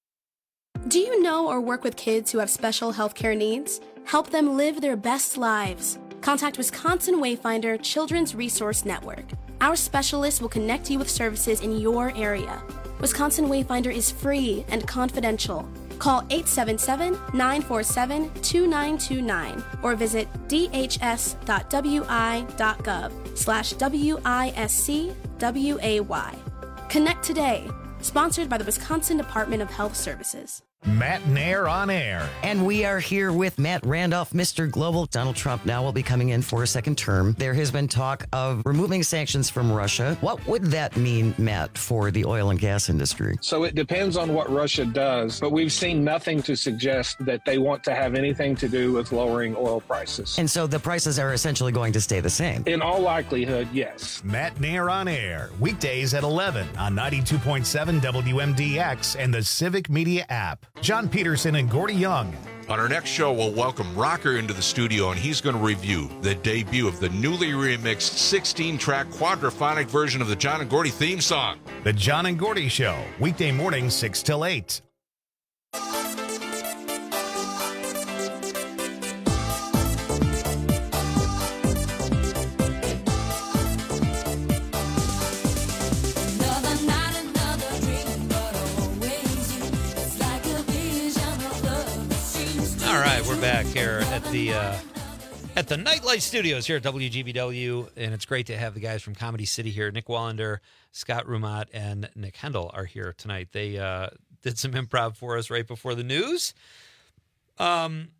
Do you know or work with kids who have special healthcare needs? Help them live their best lives. Contact Wisconsin Wayfinder Children's Resource Network. Our specialists will connect you with services in your area. Wisconsin Wayfinder is free and confidential. Call eight seven seven, nine four seven, two nine two nine or visit d h s dot w i dot gov slash W I S C W A Y. Connect today. Sponsored by the Wisconsin Department of Health Services. Matt Nair on air. And we are here with Matt Randolph, Mister Global. Donald Trump now will be coming in for a second term. There has been talk of removing sanctions from Russia. What would that mean, Matt, for the oil and gas industry? So it depends on what Russia does, but we've seen nothing to suggest that they want to have anything to do with lowering oil prices. And so the prices are essentially going to stay the same? In all likelihood, yes. Matt Nair on air, weekdays at eleven on ninety-two point seven W M D X and the Civic Media app. John Peterson and Gordy Young. On our next show, we'll welcome Rocker into the studio, and he's going to review the debut of the newly remixed sixteen-track quadraphonic version of the John and Gordy theme song. The John and Gordy Show, weekday morning, six till eight. we're back here at the uh, at the Nightlight Studios here at W G B W, and it's great to have the guys from Comedy City here. Nick Wallander, Scott Rumat, and Nick Hendel are here tonight. They uh, did some improv for us right before the news. Um,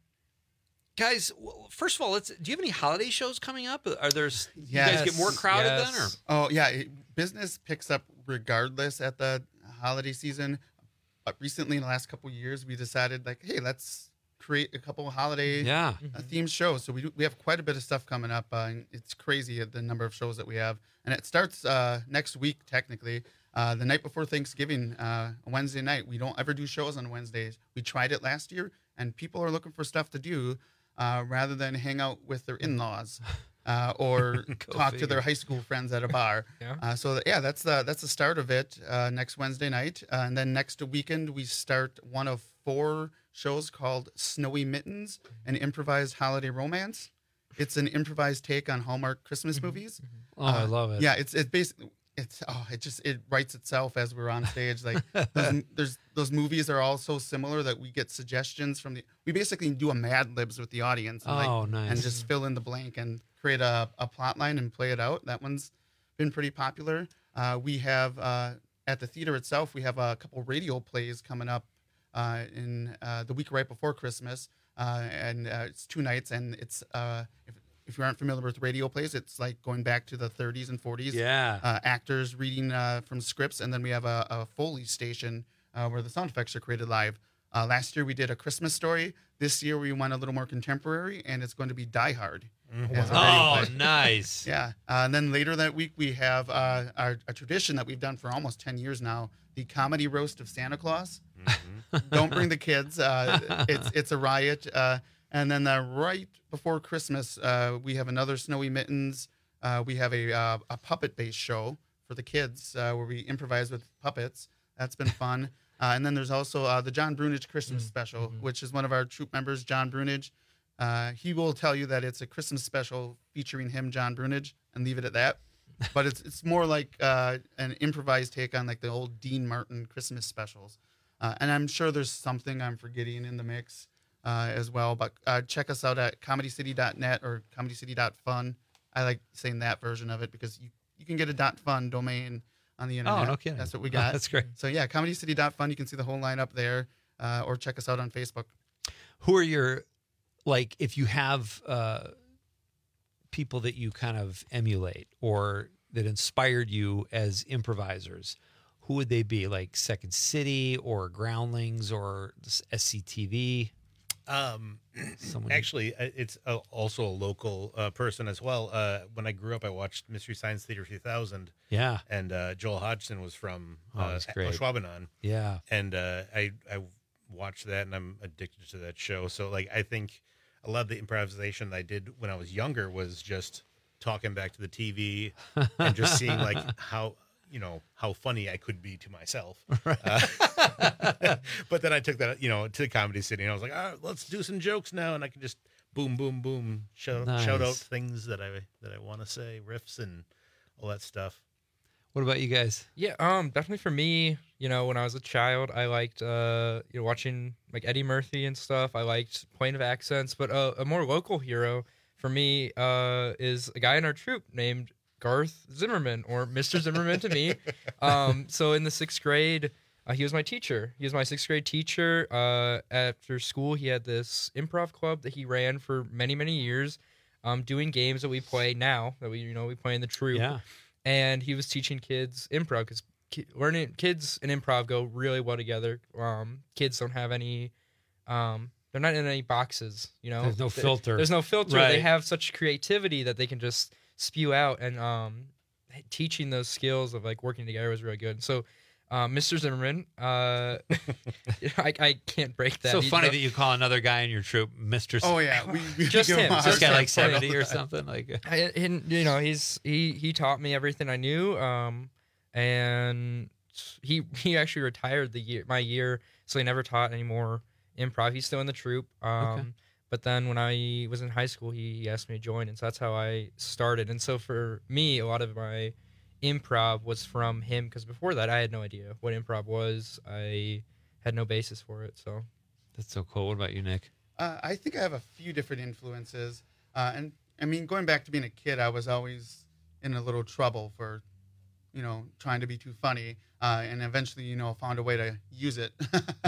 guys, first of all, let's. Do you have any holiday shows coming up? Are there? Yes. You guys get more crowded Yes. then, or? Oh yeah, it- business picks up regardless at the holiday season. But recently, in the last couple of years, we decided like, hey, let's create a couple of holiday Yeah. uh, themed shows. So we do, we have quite a bit of stuff coming up. Uh, and it's crazy the number of shows that we have, and it starts uh, next week technically. Uh, the night before Thanksgiving, uh, Wednesday night. We don't ever do shows on Wednesdays. We tried it last year, and people are looking for stuff to do uh, rather than hang out with their in-laws uh, or talk to their high school friends at a bar. Yeah. Uh, so yeah, that's the that's the start of it. Uh, next Wednesday night, uh, and then next weekend we start one of four shows called Snowy Mittens, an improvised holiday romance. It's an improvised take on Hallmark Christmas movies. Oh, I love it. Yeah, it's it's basically. It's oh, it just it writes itself as we're on stage. Like those, there's those movies are all so similar that we get suggestions from the. We basically do a Mad Libs with the audience. And Oh, like, nice. And just fill in the blank and create a, a plot line and play it out. That one's been pretty popular. Uh, we have uh, at the theater itself, we have a couple radio plays coming up uh, in uh, the week right before Christmas, uh, and uh, it's two nights, and it's. Uh, if, If you aren't familiar with radio plays, it's like going back to the thirties and forties. Yeah. Uh, actors reading uh, from scripts, and then we have a, a Foley station uh, where the sound effects are created live. Uh, last year we did A Christmas Story. This year we went a little more contemporary, and it's going to be Die Hard. as a radio Oh, play. nice. Yeah. Uh, and then later that week we have uh, our, a tradition that we've done for almost ten years now, the Comedy Roast of Santa Claus. Don't bring the kids. Uh, it's, it's a riot. Uh, And then uh, right before Christmas, uh, we have another Snowy Mittens. Uh, we have a uh, a puppet-based show for the kids uh, where we improvise with puppets. That's been fun. Uh, and then there's also uh, the John Brunage Christmas special, which is one of our troop members, John Brunage. Uh, he will tell you that it's a Christmas special featuring him, John Brunage, and leave it at that. But it's it's more like uh, an improvised take on like the old Dean Martin Christmas specials. Uh, and I'm sure there's something I'm forgetting in the mix. Uh, as well, but uh, check us out at comedy city dot net or comedy city dot fun. I like saying that version of it because you, you can get a .fun domain on the internet. Oh, no kidding. That's what we Oh, got. that's great. So yeah, comedy city dot fun. You can see the whole lineup there, uh, or check us out on Facebook. Who are your, like, if you have uh, people that you kind of emulate or that inspired you as improvisers, who would they be? Like Second City or Groundlings or S C T V? Um, Someone- actually, uh, it's a, also a local uh, person as well. Uh, when I grew up, I watched Mystery Science Theater three thousand. Yeah. And uh, Joel Hodgson was from Oh, uh, that's great. Schwabenon. Yeah. And uh, I I watched that, and I'm addicted to that show. So, like, I think a lot of the improvisation that I did when I was younger was just talking back to the T V and just seeing, like, how... you know, how funny I could be to myself. Right. Uh, but then I took that, you know, to the Comedy City, and I was like, all right, let's do some jokes now. And I can just boom, boom, boom, shout, shout out Nice. things that I that I want to say, riffs and all that stuff. What about you guys? Yeah, um, definitely for me, you know, when I was a child, I liked, uh, you know, watching like Eddie Murphy and stuff. I liked Point of Accents, but uh, a more local hero for me uh, is a guy in our troupe named Garth Zimmerman, or Mister Zimmerman to me. Um, so in the sixth grade, uh, he was my teacher. He was my sixth grade teacher. Uh, after school, he had this improv club that he ran for many, many years, um, doing games that we play now, that we, you know, we play in the troupe. Yeah. And he was teaching kids improv because ki- learning kids and improv go really well together. Um, kids don't have any, um, they're not in any boxes, you know. There's no Th- filter. There's no filter. Right. They have such creativity that they can just spew out, and um, teaching those skills of like working together was really good. So, um, Mister Zimmerman, uh, I, I can't break that. So He- funny that you call another guy in your troop Mister Oh yeah, we, we just give him. a Just This guy him. like seventy or something like. I, and, you know, he's he he taught me everything I knew. Um, and he he actually retired the year my year, so he never taught any more improv. He's still in the troupe. Um, Okay. but then when I was in high school, he, he asked me to join, and so that's how I started. And so for me, a lot of my improv was from him, because before that, I had no idea what improv was. I had no basis for it. So That's so cool. What about you, Nick? Uh, I think I have a few different influences. Uh, and I mean, going back to being a kid, I was always in a little trouble for, you know, trying to be too funny. Uh, and eventually, you know, found a way to use it.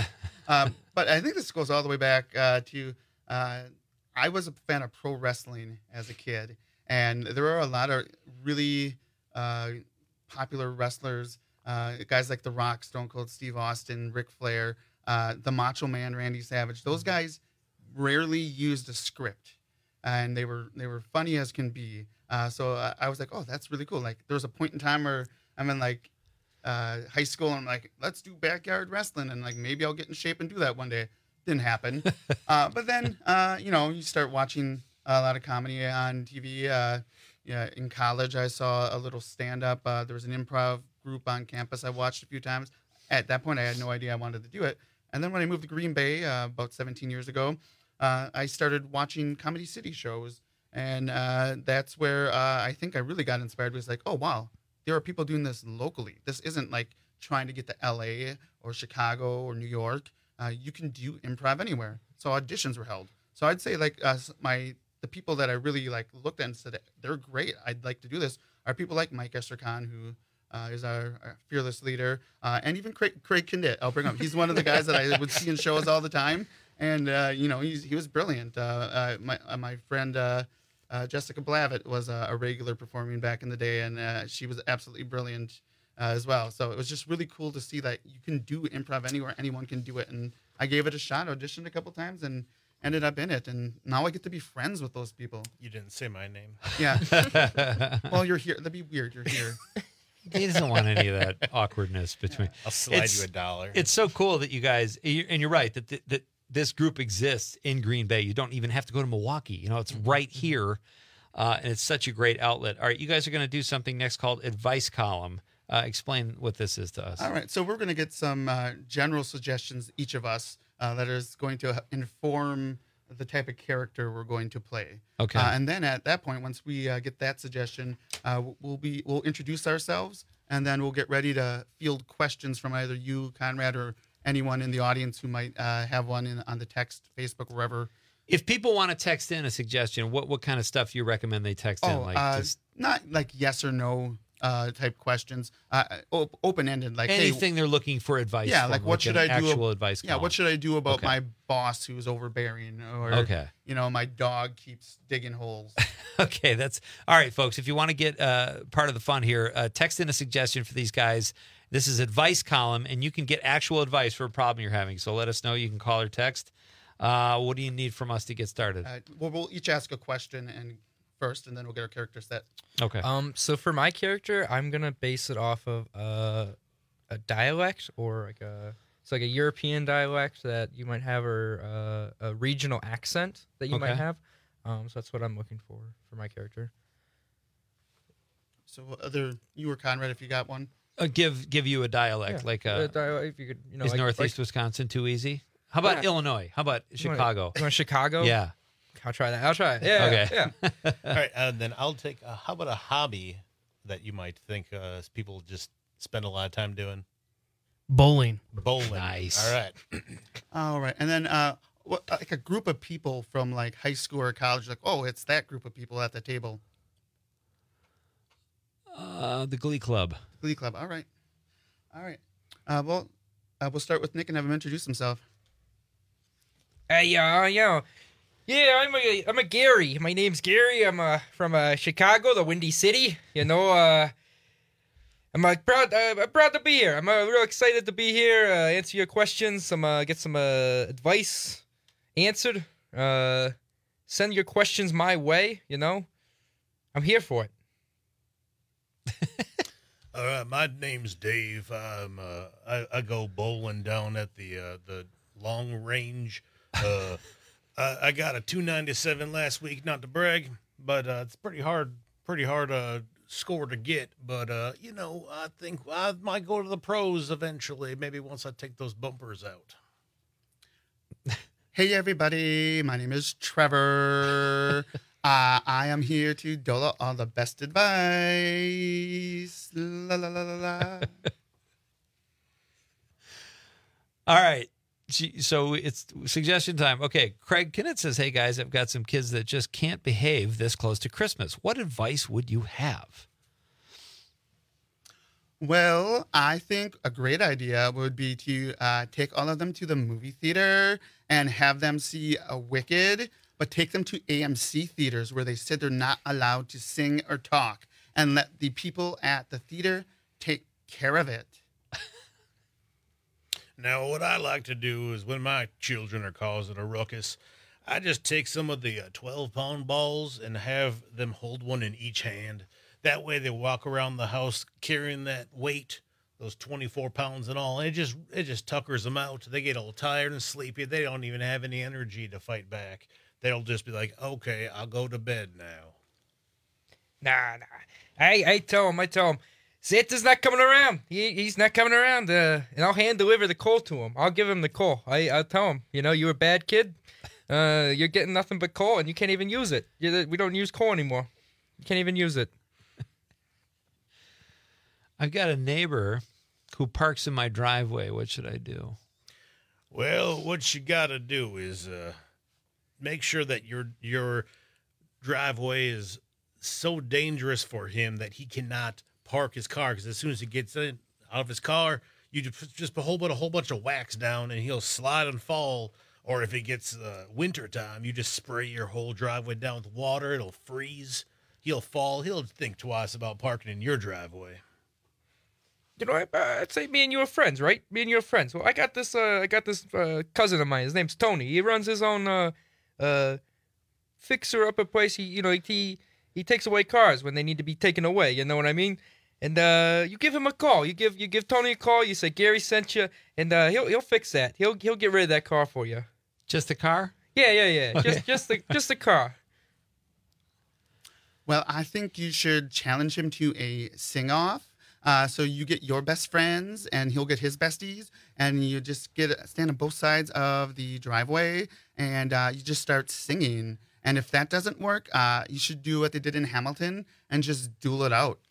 um, but I think this goes all the way back uh, to uh, I was a fan of pro wrestling as a kid. And there were a lot of really uh, popular wrestlers, uh, guys like The Rock, Stone Cold Steve Austin, Ric Flair, uh, the Macho Man, Randy Savage. Those guys rarely used a script. And they were they were funny as can be. Uh, so I, I was like, oh, that's really cool. Like there was a point in time where I'm in like uh, high school and I'm like, let's do backyard wrestling and like maybe I'll get in shape and do that one day. Didn't happen. uh, but then uh, you know you start watching a lot of comedy on T V. Uh, yeah, in college I saw a little stand up. Uh, there was an improv group on campus I watched a few times. At that point I had no idea I wanted to do it. And then when I moved to Green Bay uh, about seventeen years ago. Uh, I started watching Comedy City shows, and uh, that's where uh, I think I really got inspired. Was like, oh wow, there are people doing this locally. This isn't like trying to get to L A or Chicago or New York. Uh, you can do improv anywhere. So auditions were held. So I'd say like uh, my the people that I really like looked at and said they're great. I'd like to do this. Are people like Mike Estercon, who uh, is our, our fearless leader, uh, and even Craig, Craig Kindit. I'll bring up. He's one of the guys that I would see in shows all the time. And, uh, you know, he's, he was brilliant. Uh, uh, my uh, my friend uh, uh, Jessica Blavitt was uh, a regular performing back in the day, and uh, she was absolutely brilliant uh, as well. So it was just really cool to see that you can do improv anywhere. Anyone can do it. And I gave it a shot, auditioned a couple times, and ended up in it. And now I get to be friends with those people. You didn't say my name. Yeah. Well, you're here. That'd be weird. You're here. He doesn't want any of that awkwardness between. I'll slide It's- you a dollar. It's so cool that you guys, and you're right, that, that, that this group exists in Green Bay. You don't even have to go to Milwaukee. You know, it's right here, uh, and it's such a great outlet. All right, you guys are going to do something next called Advice Column. Uh, explain what this is to us. All right, so we're going to get some uh, general suggestions, each of us, uh, that is going to inform the type of character we're going to play. Okay. Uh, and then at that point, once we uh, get that suggestion, uh, we'll be we'll introduce ourselves, and then we'll get ready to field questions from either you, Conrad, or anyone in the audience who might uh, have one in, on the text, Facebook, wherever. If people want to text in a suggestion, what, what kind of stuff do you recommend they text in? Oh, Like uh, just not like yes or no uh, type questions, uh, op- open-ended. Like anything hey, they're looking for advice. Yeah, from, like what should I an do? Actual ab- advice. Yeah, column. what should I do about Okay. my boss who's overbearing, or Okay. you know, my dog keeps digging holes. Okay, that's all right, folks. If you want to get uh, part of the fun here, uh, text in a suggestion for these guys. This is Advice Column, and you can get actual advice for a problem you're having. So let us know. You can call or text. Uh, what do you need from us to get started? Uh, well, we'll each ask a question and first, and then we'll get our character set. Okay. Um. So for my character, I'm gonna base it off of uh, a dialect or like a it's like a European dialect that you might have, or uh, a regional accent that you might Okay. have. Um. So that's what I'm looking for for my character. So, other you or Conrad, if you got one. Uh, give give you a dialect Yeah, like a uh, dialect, if you could, you know, is like- Northeast like- Wisconsin too easy? How about Yeah. Illinois? How about You want- Chicago? You want Chicago? Yeah. I'll try that. I'll try it. Yeah. Okay. Yeah. All right, uh, then I'll take. Uh, how about a hobby that you might think uh, people just spend a lot of time doing? Bowling. Bowling. Nice. All right. All right, and then uh, what, like a group of people from like high school or college, like oh, it's that group of people at the table. Uh, the Glee Club. Glee Club. All right, all right. Uh, well, uh, we'll start with Nick and have him introduce himself. Hey, uh, yeah, yeah, I'm a, I'm a Gary. My name's Gary. I'm uh, from uh, Chicago, the Windy City. You know, uh, I'm uh, proud, uh, I'm proud to be here. I'm uh, real excited to be here. Uh, answer your questions. Some, uh, get some uh, advice answered. Uh, send your questions my way. You know, I'm here for it. All right, my name's Dave. I'm uh, I, I go bowling down at the uh, the long range. Uh, I, I got a two ninety-seven last week, not to brag, but uh, it's pretty hard, pretty hard uh, score to get. But uh, you know, I think I might go to the pros eventually. Maybe once I take those bumpers out. Hey everybody, my name is Trevor. uh, I am here to dole out all the best advice. La la la la la. All right. Gee, so it's suggestion time. Okay, Craig Kinnett says, hey, guys, I've got some kids that just can't behave this close to Christmas. What advice would you have? Well, I think a great idea would be to uh, take all of them to the movie theater and have them see a Wicked, but take them to A M C theaters where they said they're not allowed to sing or talk, and let the people at the theater take care of it. Now, what I like to do is when my children are causing a ruckus, I just take some of the twelve-pound balls and have them hold one in each hand. That way they walk around the house carrying that weight, those twenty-four pounds and all. And it just it just tuckers them out. They get all tired and sleepy. They don't even have any energy to fight back. They'll just be like, okay, I'll go to bed now. Nah, nah. I, I tell him, I tell him, Santa's not coming around. He, he's not coming around. Uh, and I'll hand deliver the coal to him. I'll give him the coal. I, I'll tell him, you know, you're a bad kid. Uh, you're getting nothing but coal, and you can't even use it. You're, we don't use coal anymore. You can't even use it. I've got a neighbor who parks in my driveway. What should I do? Well, what you got to do is uh, make sure that your your driveway is so dangerous for him that he cannot park his car, because as soon as he gets in out of his car, you just just a whole put a whole bunch of wax down, and he'll slide and fall. Or if it gets uh, winter time, you just spray your whole driveway down with water. It'll freeze. He'll fall. He'll think twice about parking in your driveway. You know, I, uh, I'd say me and you are friends, right? Me and you are friends. Well, I got this. Uh, I got this uh, cousin of mine. His name's Tony. He runs his own uh, uh, fixer-upper place. He, you know, he he takes away cars when they need to be taken away. You know what I mean? And uh, you give him a call. You give you give Tony a call. You say Gary sent you, and uh, he'll he'll fix that. He'll he'll get rid of that car for you. Just the car? Yeah, yeah, yeah. Okay. Just just the just the car. Well, I think you should challenge him to a sing-off. Uh, so you get your best friends, and he'll get his besties, and you just get stand on both sides of the driveway, and uh, you just start singing. And if that doesn't work, uh, you should do what they did in Hamilton and just duel it out.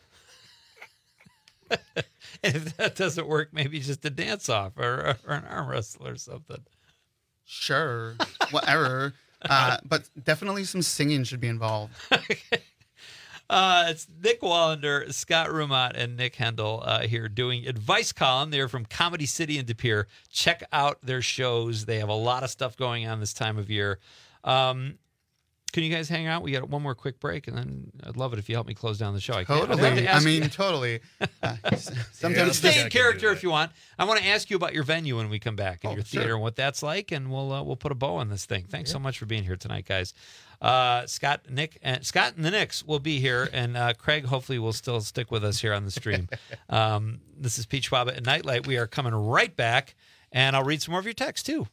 If that doesn't work, maybe just a dance-off or, or an arm wrestle or something. Sure, whatever. uh, but definitely some singing should be involved. Uh, it's Nick Wallander, Scott Rumott, and Nick Hendel uh, here doing Advice Column. They're from Comedy City in De Pere. Check out their shows. They have a lot of stuff going on this time of year. Um, can you guys hang out? We got one more quick break, and then I'd love it if you help me close down the show. I can't- I'd love Totally. to I ask mean, you- totally. Uh, Sometimes stay in character if you want. I want to ask you about your venue when we come back and Oh, your sure. theater and what that's like, and we'll uh, we'll put a bow on this thing. Thanks so much for being here tonight, guys. Uh, Scott, Nick, and Scott and the Knicks will be here, and uh, Craig hopefully will still stick with us here on the stream. um, this is Pete Schwab at Nightlight. We are coming right back, and I'll read some more of your text too.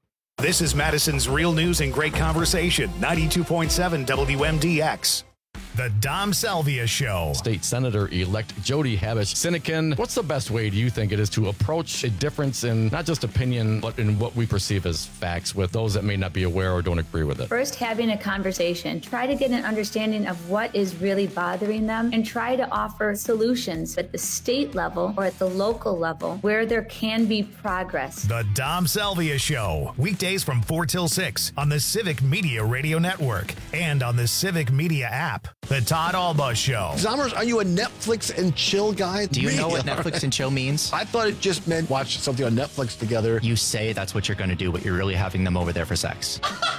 This is Madison's Real News and Great Conversation, ninety-two point seven W M D X. The Dom Salvia Show. State Senator-elect Jody Habush-Sinekin, what's the best way, do you think, it is to approach a difference in not just opinion, but in what we perceive as facts with those that may not be aware or don't agree with it? First, having a conversation. Try to get an understanding of what is really bothering them and try to offer solutions at the state level or at the local level where there can be progress. The Dom Salvia Show. Weekdays from four till six on the Civic Media Radio Network and on the Civic Media app. The Todd Alba Show. Zommers, are you a Netflix and chill guy? Do you We know what are. Netflix and chill means? I thought it just meant watch something on Netflix together. You say that's what you're going to do, but you're really having them over there for sex.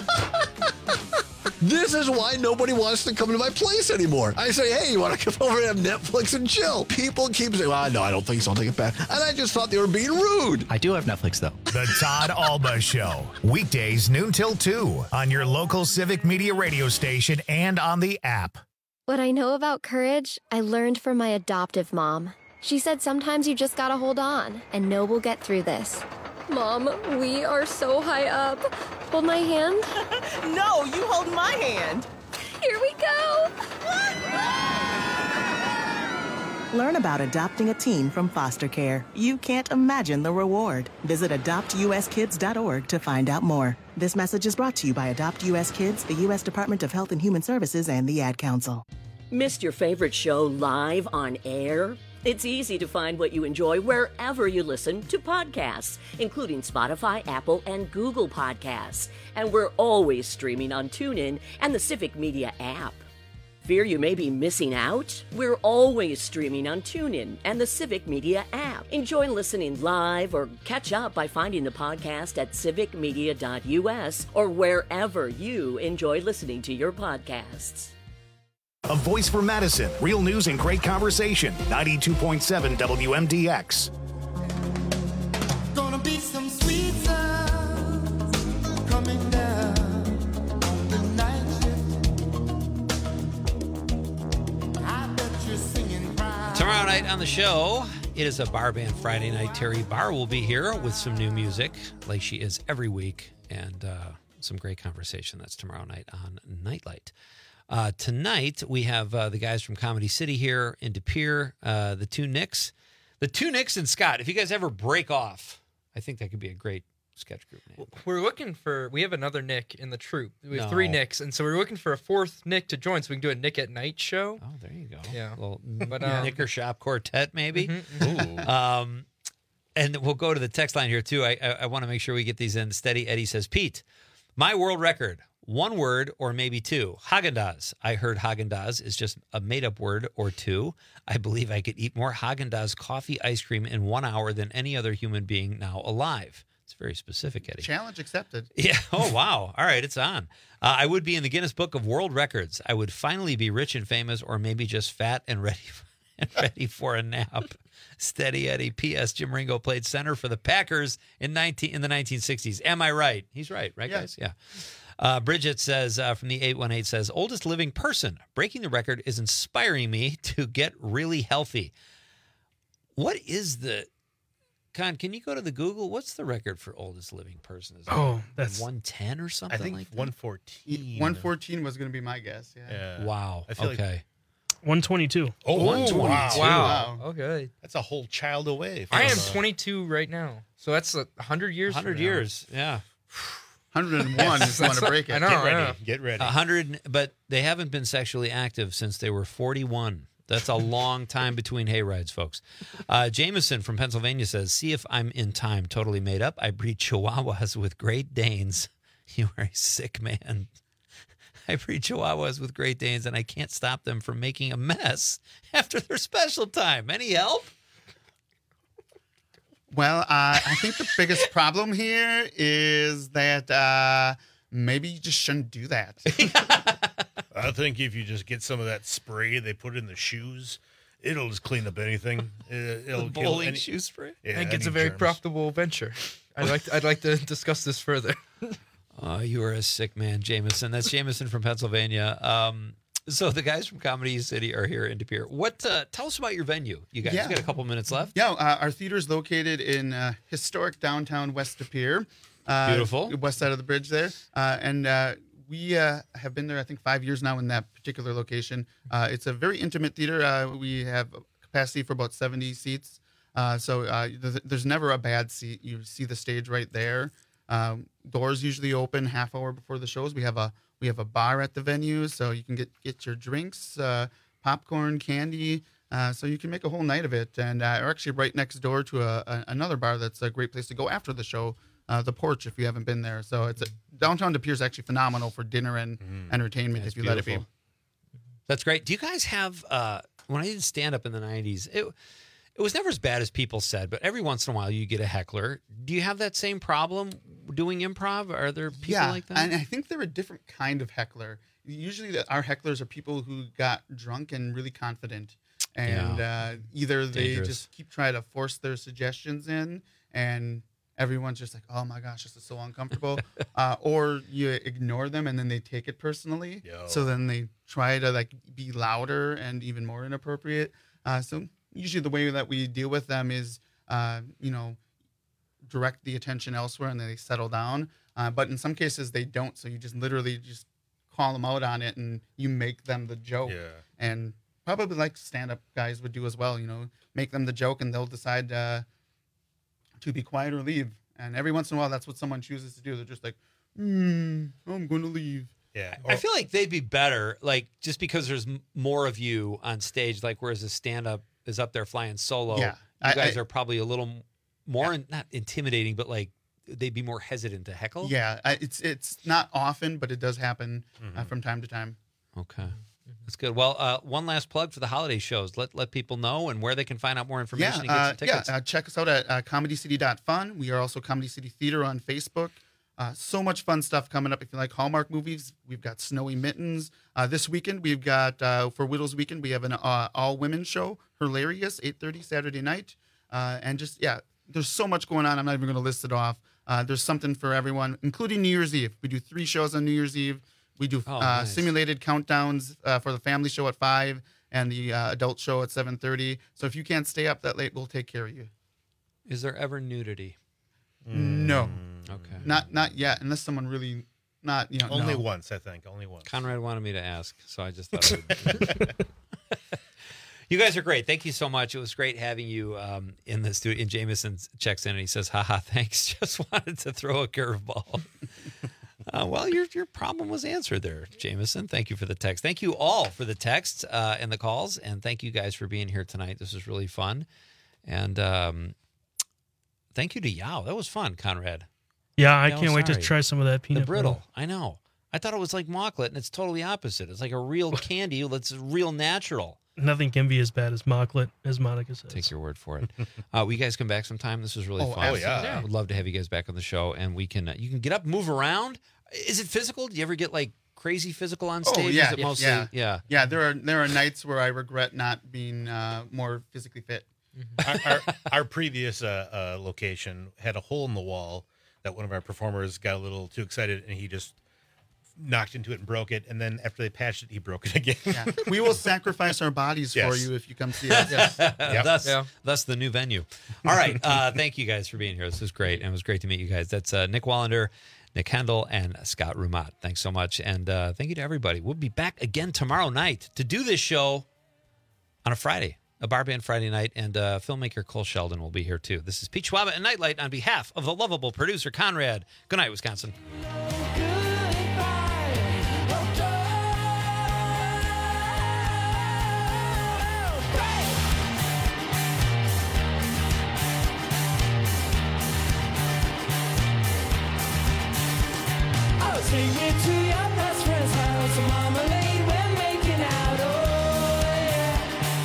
This is why nobody wants to come to my place anymore. I say, hey, you want to come over and have Netflix and chill? People keep saying, well, no, I don't think so. I'll take it back. And I just thought they were being rude. I do have Netflix, though. The Todd Alba Show. Weekdays noon till two on your local Civic Media radio station and on the app. What I know about courage, I learned from my adoptive mom. She said sometimes you just gotta hold on and know we'll get through this. Mom, we are so high up. Hold my hand. No, you hold my hand. Here we go. Learn about adopting a teen from foster care. You can't imagine the reward. Visit adopt u s kids dot org to find out more. This message is brought to you by Adopt U S Kids, the U S Department of Health and Human Services, and the Ad Council. Missed your favorite show live on air? It's easy to find what you enjoy wherever you listen to podcasts, including Spotify, Apple, and Google Podcasts. And we're always streaming on TuneIn and the Civic Media app. Fear you may be missing out? We're always streaming on TuneIn and the Civic Media app. Enjoy listening live or catch up by finding the podcast at civic media dot u s or wherever you enjoy listening to your podcasts. A voice for Madison. Real news and great conversation. ninety-two point seven W M D X. Gonna be some sweet sounds coming down on the night shift. I bet you're singing proud. Tomorrow night on the show, it is a bar band Friday night. Terry Barr will be here with some new music, like she is every week, and uh, some great conversation. That's tomorrow night on Nightlight. Uh, tonight, we have uh, the guys from Comedy City here in De Pere, uh, the two Nicks. The two Nicks and Scott. If you guys ever break off, I think that could be a great sketch group name. We're looking for, we have another Nick in the troupe. We have No. three Nicks, and so we're looking for a fourth Nick to join so we can do a Nick at Night show. Oh, there you go. Yeah. Little But, um, Knicker Shop Quartet, maybe. Mhm, Ooh. Um, and we'll go to the text line here, too. I, I, I want to make sure we get these in. Steady Eddie says, Pete, my world record, one word or maybe two. Haagen-Dazs. I heard Haagen-Dazs is just a made-up word or two. I believe I could eat more Haagen-Dazs coffee ice cream in one hour than any other human being now alive. It's very specific, Eddie. Challenge accepted. Yeah. Oh, wow. All right. It's on. Uh, I would be in the Guinness Book of World Records. I would finally be rich and famous, or maybe just fat and ready and ready for a nap. Steady Eddie. P S. Jim Ringo played center for the Packers in nineteen in the nineteen sixties. Am I right? He's right. Right, Yeah. guys? Yeah. Uh, Bridget says uh, from the eight one eight says, oldest living person. Breaking the record is inspiring me to get really healthy. What is the... Con, can you go to the Google? What's the record for oldest living person? Is it Oh, that's- one ten or something I think like that? one fourteen. one fourteen was going to be my guess. Yeah. Yeah. Wow. I feel like- Okay. one twenty-two. Oh, one twenty-two. wow. Wow. Okay. That's a whole child away. I am from, uh, twenty-two right now. So that's a hundred years. one hundred from now. years. Yeah. one hundred one if you want to break it. I know. Get ready. yeah. Get ready. one hundred, but they haven't been sexually active since they were forty-one. That's a long time between hay rides, folks. Uh, Jameson from Pennsylvania says, see if I'm in time. Totally made up. I breed Chihuahuas with Great Danes. You are a sick man. I breed Chihuahuas with Great Danes, and I can't stop them from making a mess after their special time. Any help? Well, uh, I think the biggest problem here is that uh, maybe you just shouldn't do that. I think if you just get some of that spray they put in the shoes, it'll just clean up anything. It- It'll The kill bowling any- shoe spray? I Yeah, think it's a any very germs. profitable venture. I'd like to, I'd like to discuss this further. Oh, you are a sick man, Jameson. That's Jameson from Pennsylvania. Um, so the guys from Comedy City are here in De Pere. What? Uh, tell us about your venue. You guys Yeah. got a couple minutes left. Yeah, uh, our theater is located in uh, historic downtown West De Pere. Uh, Beautiful. West side of the bridge there. Uh, and uh, we uh, have been there, I think, five years now in that particular location. Uh, it's a very intimate theater. Uh, we have capacity for about seventy seats. Uh, so uh, th- there's never a bad seat. You see the stage right there. Um, doors usually open half hour before the shows. We have a we have a bar at the venue, so you can get, get your drinks, uh, popcorn, candy. Uh, so you can make a whole night of it. And uh, we're actually right next door to a, a, another bar that's a great place to go after the show, uh, The Porch, if you haven't been there. So it's a, downtown De Pere is actually phenomenal for dinner and mm. entertainment That's if you beautiful. let it be. That's great. Do you guys have, uh, when I did stand-up in the nineties, it, it was never as bad as people said, but every once in a while you get a heckler. Do you have that same problem doing improv? Are there people yeah, like that? and I think they're a different kind of heckler. Usually the, our hecklers are people who got drunk and really confident. And Yeah. uh, either they Dangerous. just keep trying to force their suggestions in, and everyone's just like, "Oh my gosh, this is so uncomfortable," uh, or you ignore them and then they take it personally. Yo. So then they try to like be louder and even more inappropriate. Uh, so usually the way that we deal with them is, uh, you know, direct the attention elsewhere and then they settle down. Uh, but in some cases they don't. So you just literally just call them out on it and you make them the joke. Yeah. And probably like stand-up guys would do as well, you know, make them the joke and they'll decide uh, to be quiet or leave. And every once in a while, that's what someone chooses to do. They're just like, hmm, I'm going to leave. Yeah. I feel like they'd be better, like, just because there's m- more of you on stage, like, whereas a stand-up is up there flying solo. Yeah. You I- guys I- are probably a little more, in, not intimidating, but, like, they'd be more hesitant to heckle. Yeah, I, it's it's not often, but it does happen uh, Mhm. from time to time. Okay. That's good. Well, uh, one last plug for the holiday shows. Let let people know and where they can find out more information and get uh, some tickets. Yeah, uh, check us out at uh, comedy city dot fun. We are also Comedy City Theater on Facebook. Uh, so much fun stuff coming up. If you like Hallmark movies, we've got Snowy Mittens. Uh, this weekend, we've got, uh, for Widows Weekend, we have an uh, all-women show, Hilarious, eight thirty Saturday night. Uh, and just, yeah, there's so much going on. I'm not even going to list it off. Uh, there's something for everyone, including New Year's Eve. We do three shows on New Year's Eve. We do Oh, uh, nice. simulated countdowns uh, for the family show at five and the uh, adult show at seven thirty. So if you can't stay up that late, we'll take care of you. Is there ever nudity? No. Okay. Not not yet, unless someone really not, you know. Only no. once, I think. Only once. Conrad wanted me to ask, so I just thought I would. You guys are great. Thank you so much. It was great having you um, in the studio. And Jameson checks in and he says, haha, thanks. Just wanted to throw a curveball. uh, well, your your problem was answered there, Jameson. Thank you for the text. Thank you all for the texts uh, and the calls. And thank you guys for being here tonight. This was really fun. And um, thank you to Yao. That was fun, Conrad. Yeah, I Yao can't wait to Sari. try some of that peanut The brittle. brittle. I know. I thought it was like mocklet, and it's totally opposite. It's like a real candy that's real natural. Nothing can be as bad as mocklet, as Monica says. Take your word for it. Uh, will you guys come back sometime? This was really Oh, fun. absolutely. I would love to have you guys back on the show, and we can. Uh, you can get up, move around. Is it physical? Do you ever get like crazy physical on stage? Oh yeah, Is it mostly, yeah, yeah. yeah. There are there are nights where I regret not being uh, more physically fit. our, our, our previous uh, uh, location had a hole in the wall that one of our performers got a little too excited and he just knocked into it and broke it. And then after they patched it, he broke it again. Yeah. We will sacrifice our bodies for Yes. you if you come see us. Yes. Yep. Thus, Yeah. thus the new venue. All right. Uh, thank you guys for being here. This was great. And it was great to meet you guys. That's uh, Nick Wallander, Nick Kendall, and Scott Rumat. Thanks so much. And uh, thank you to everybody. We'll be back again tomorrow night to do this show on a Friday, a bar band Friday night. And uh, filmmaker Cole Sheldon will be here too. This is Pete Schwaba and Nightlight on behalf of the lovable producer Conrad. Good night, Wisconsin. I'll take you to your best friend's house. Marmalade, we're making out. Oh yeah,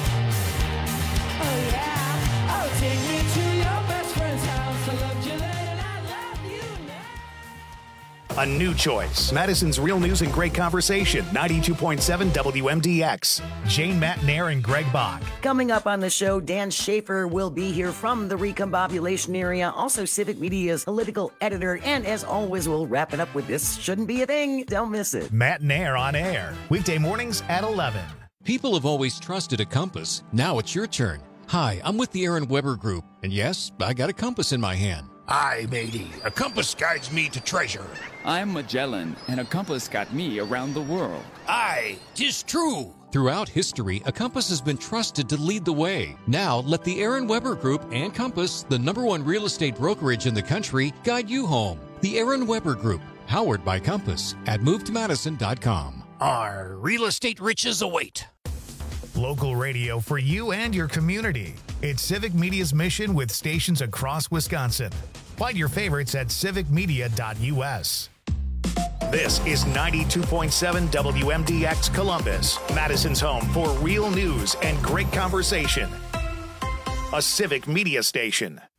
oh yeah. I'll take you to your best friend's house. I loved you then and I love you now. A new choice. Madison's Real News and Great Conversation, ninety-two point seven W M D X. Jane Matnair and Greg Bach. Coming up on the show, Dan Schaefer will be here from the recombobulation area, also Civic Media's political editor, and as always, we'll wrap it up with This Shouldn't Be a Thing. Don't miss it. Matnair on air. Weekday mornings at eleven. People have always trusted a compass. Now it's your turn. Hi, I'm with the Aaron Weber Group, and yes, I got a compass in my hand. Aye, matey, a compass guides me to treasure. I'm Magellan, and a compass got me around the world. Aye, 'tis true. Throughout history, a compass has been trusted to lead the way. Now, let the Aaron Weber Group and Compass, the number one real estate brokerage in the country, guide you home. The Aaron Weber Group, powered by Compass, at move to madison dot com. Our real estate riches await. Local radio for you and your community. It's Civic Media's mission with stations across Wisconsin. Find your favorites at civic media dot u s. This is ninety-two point seven W M D X Columbus, Madison's home for real news and great conversation. A Civic Media station.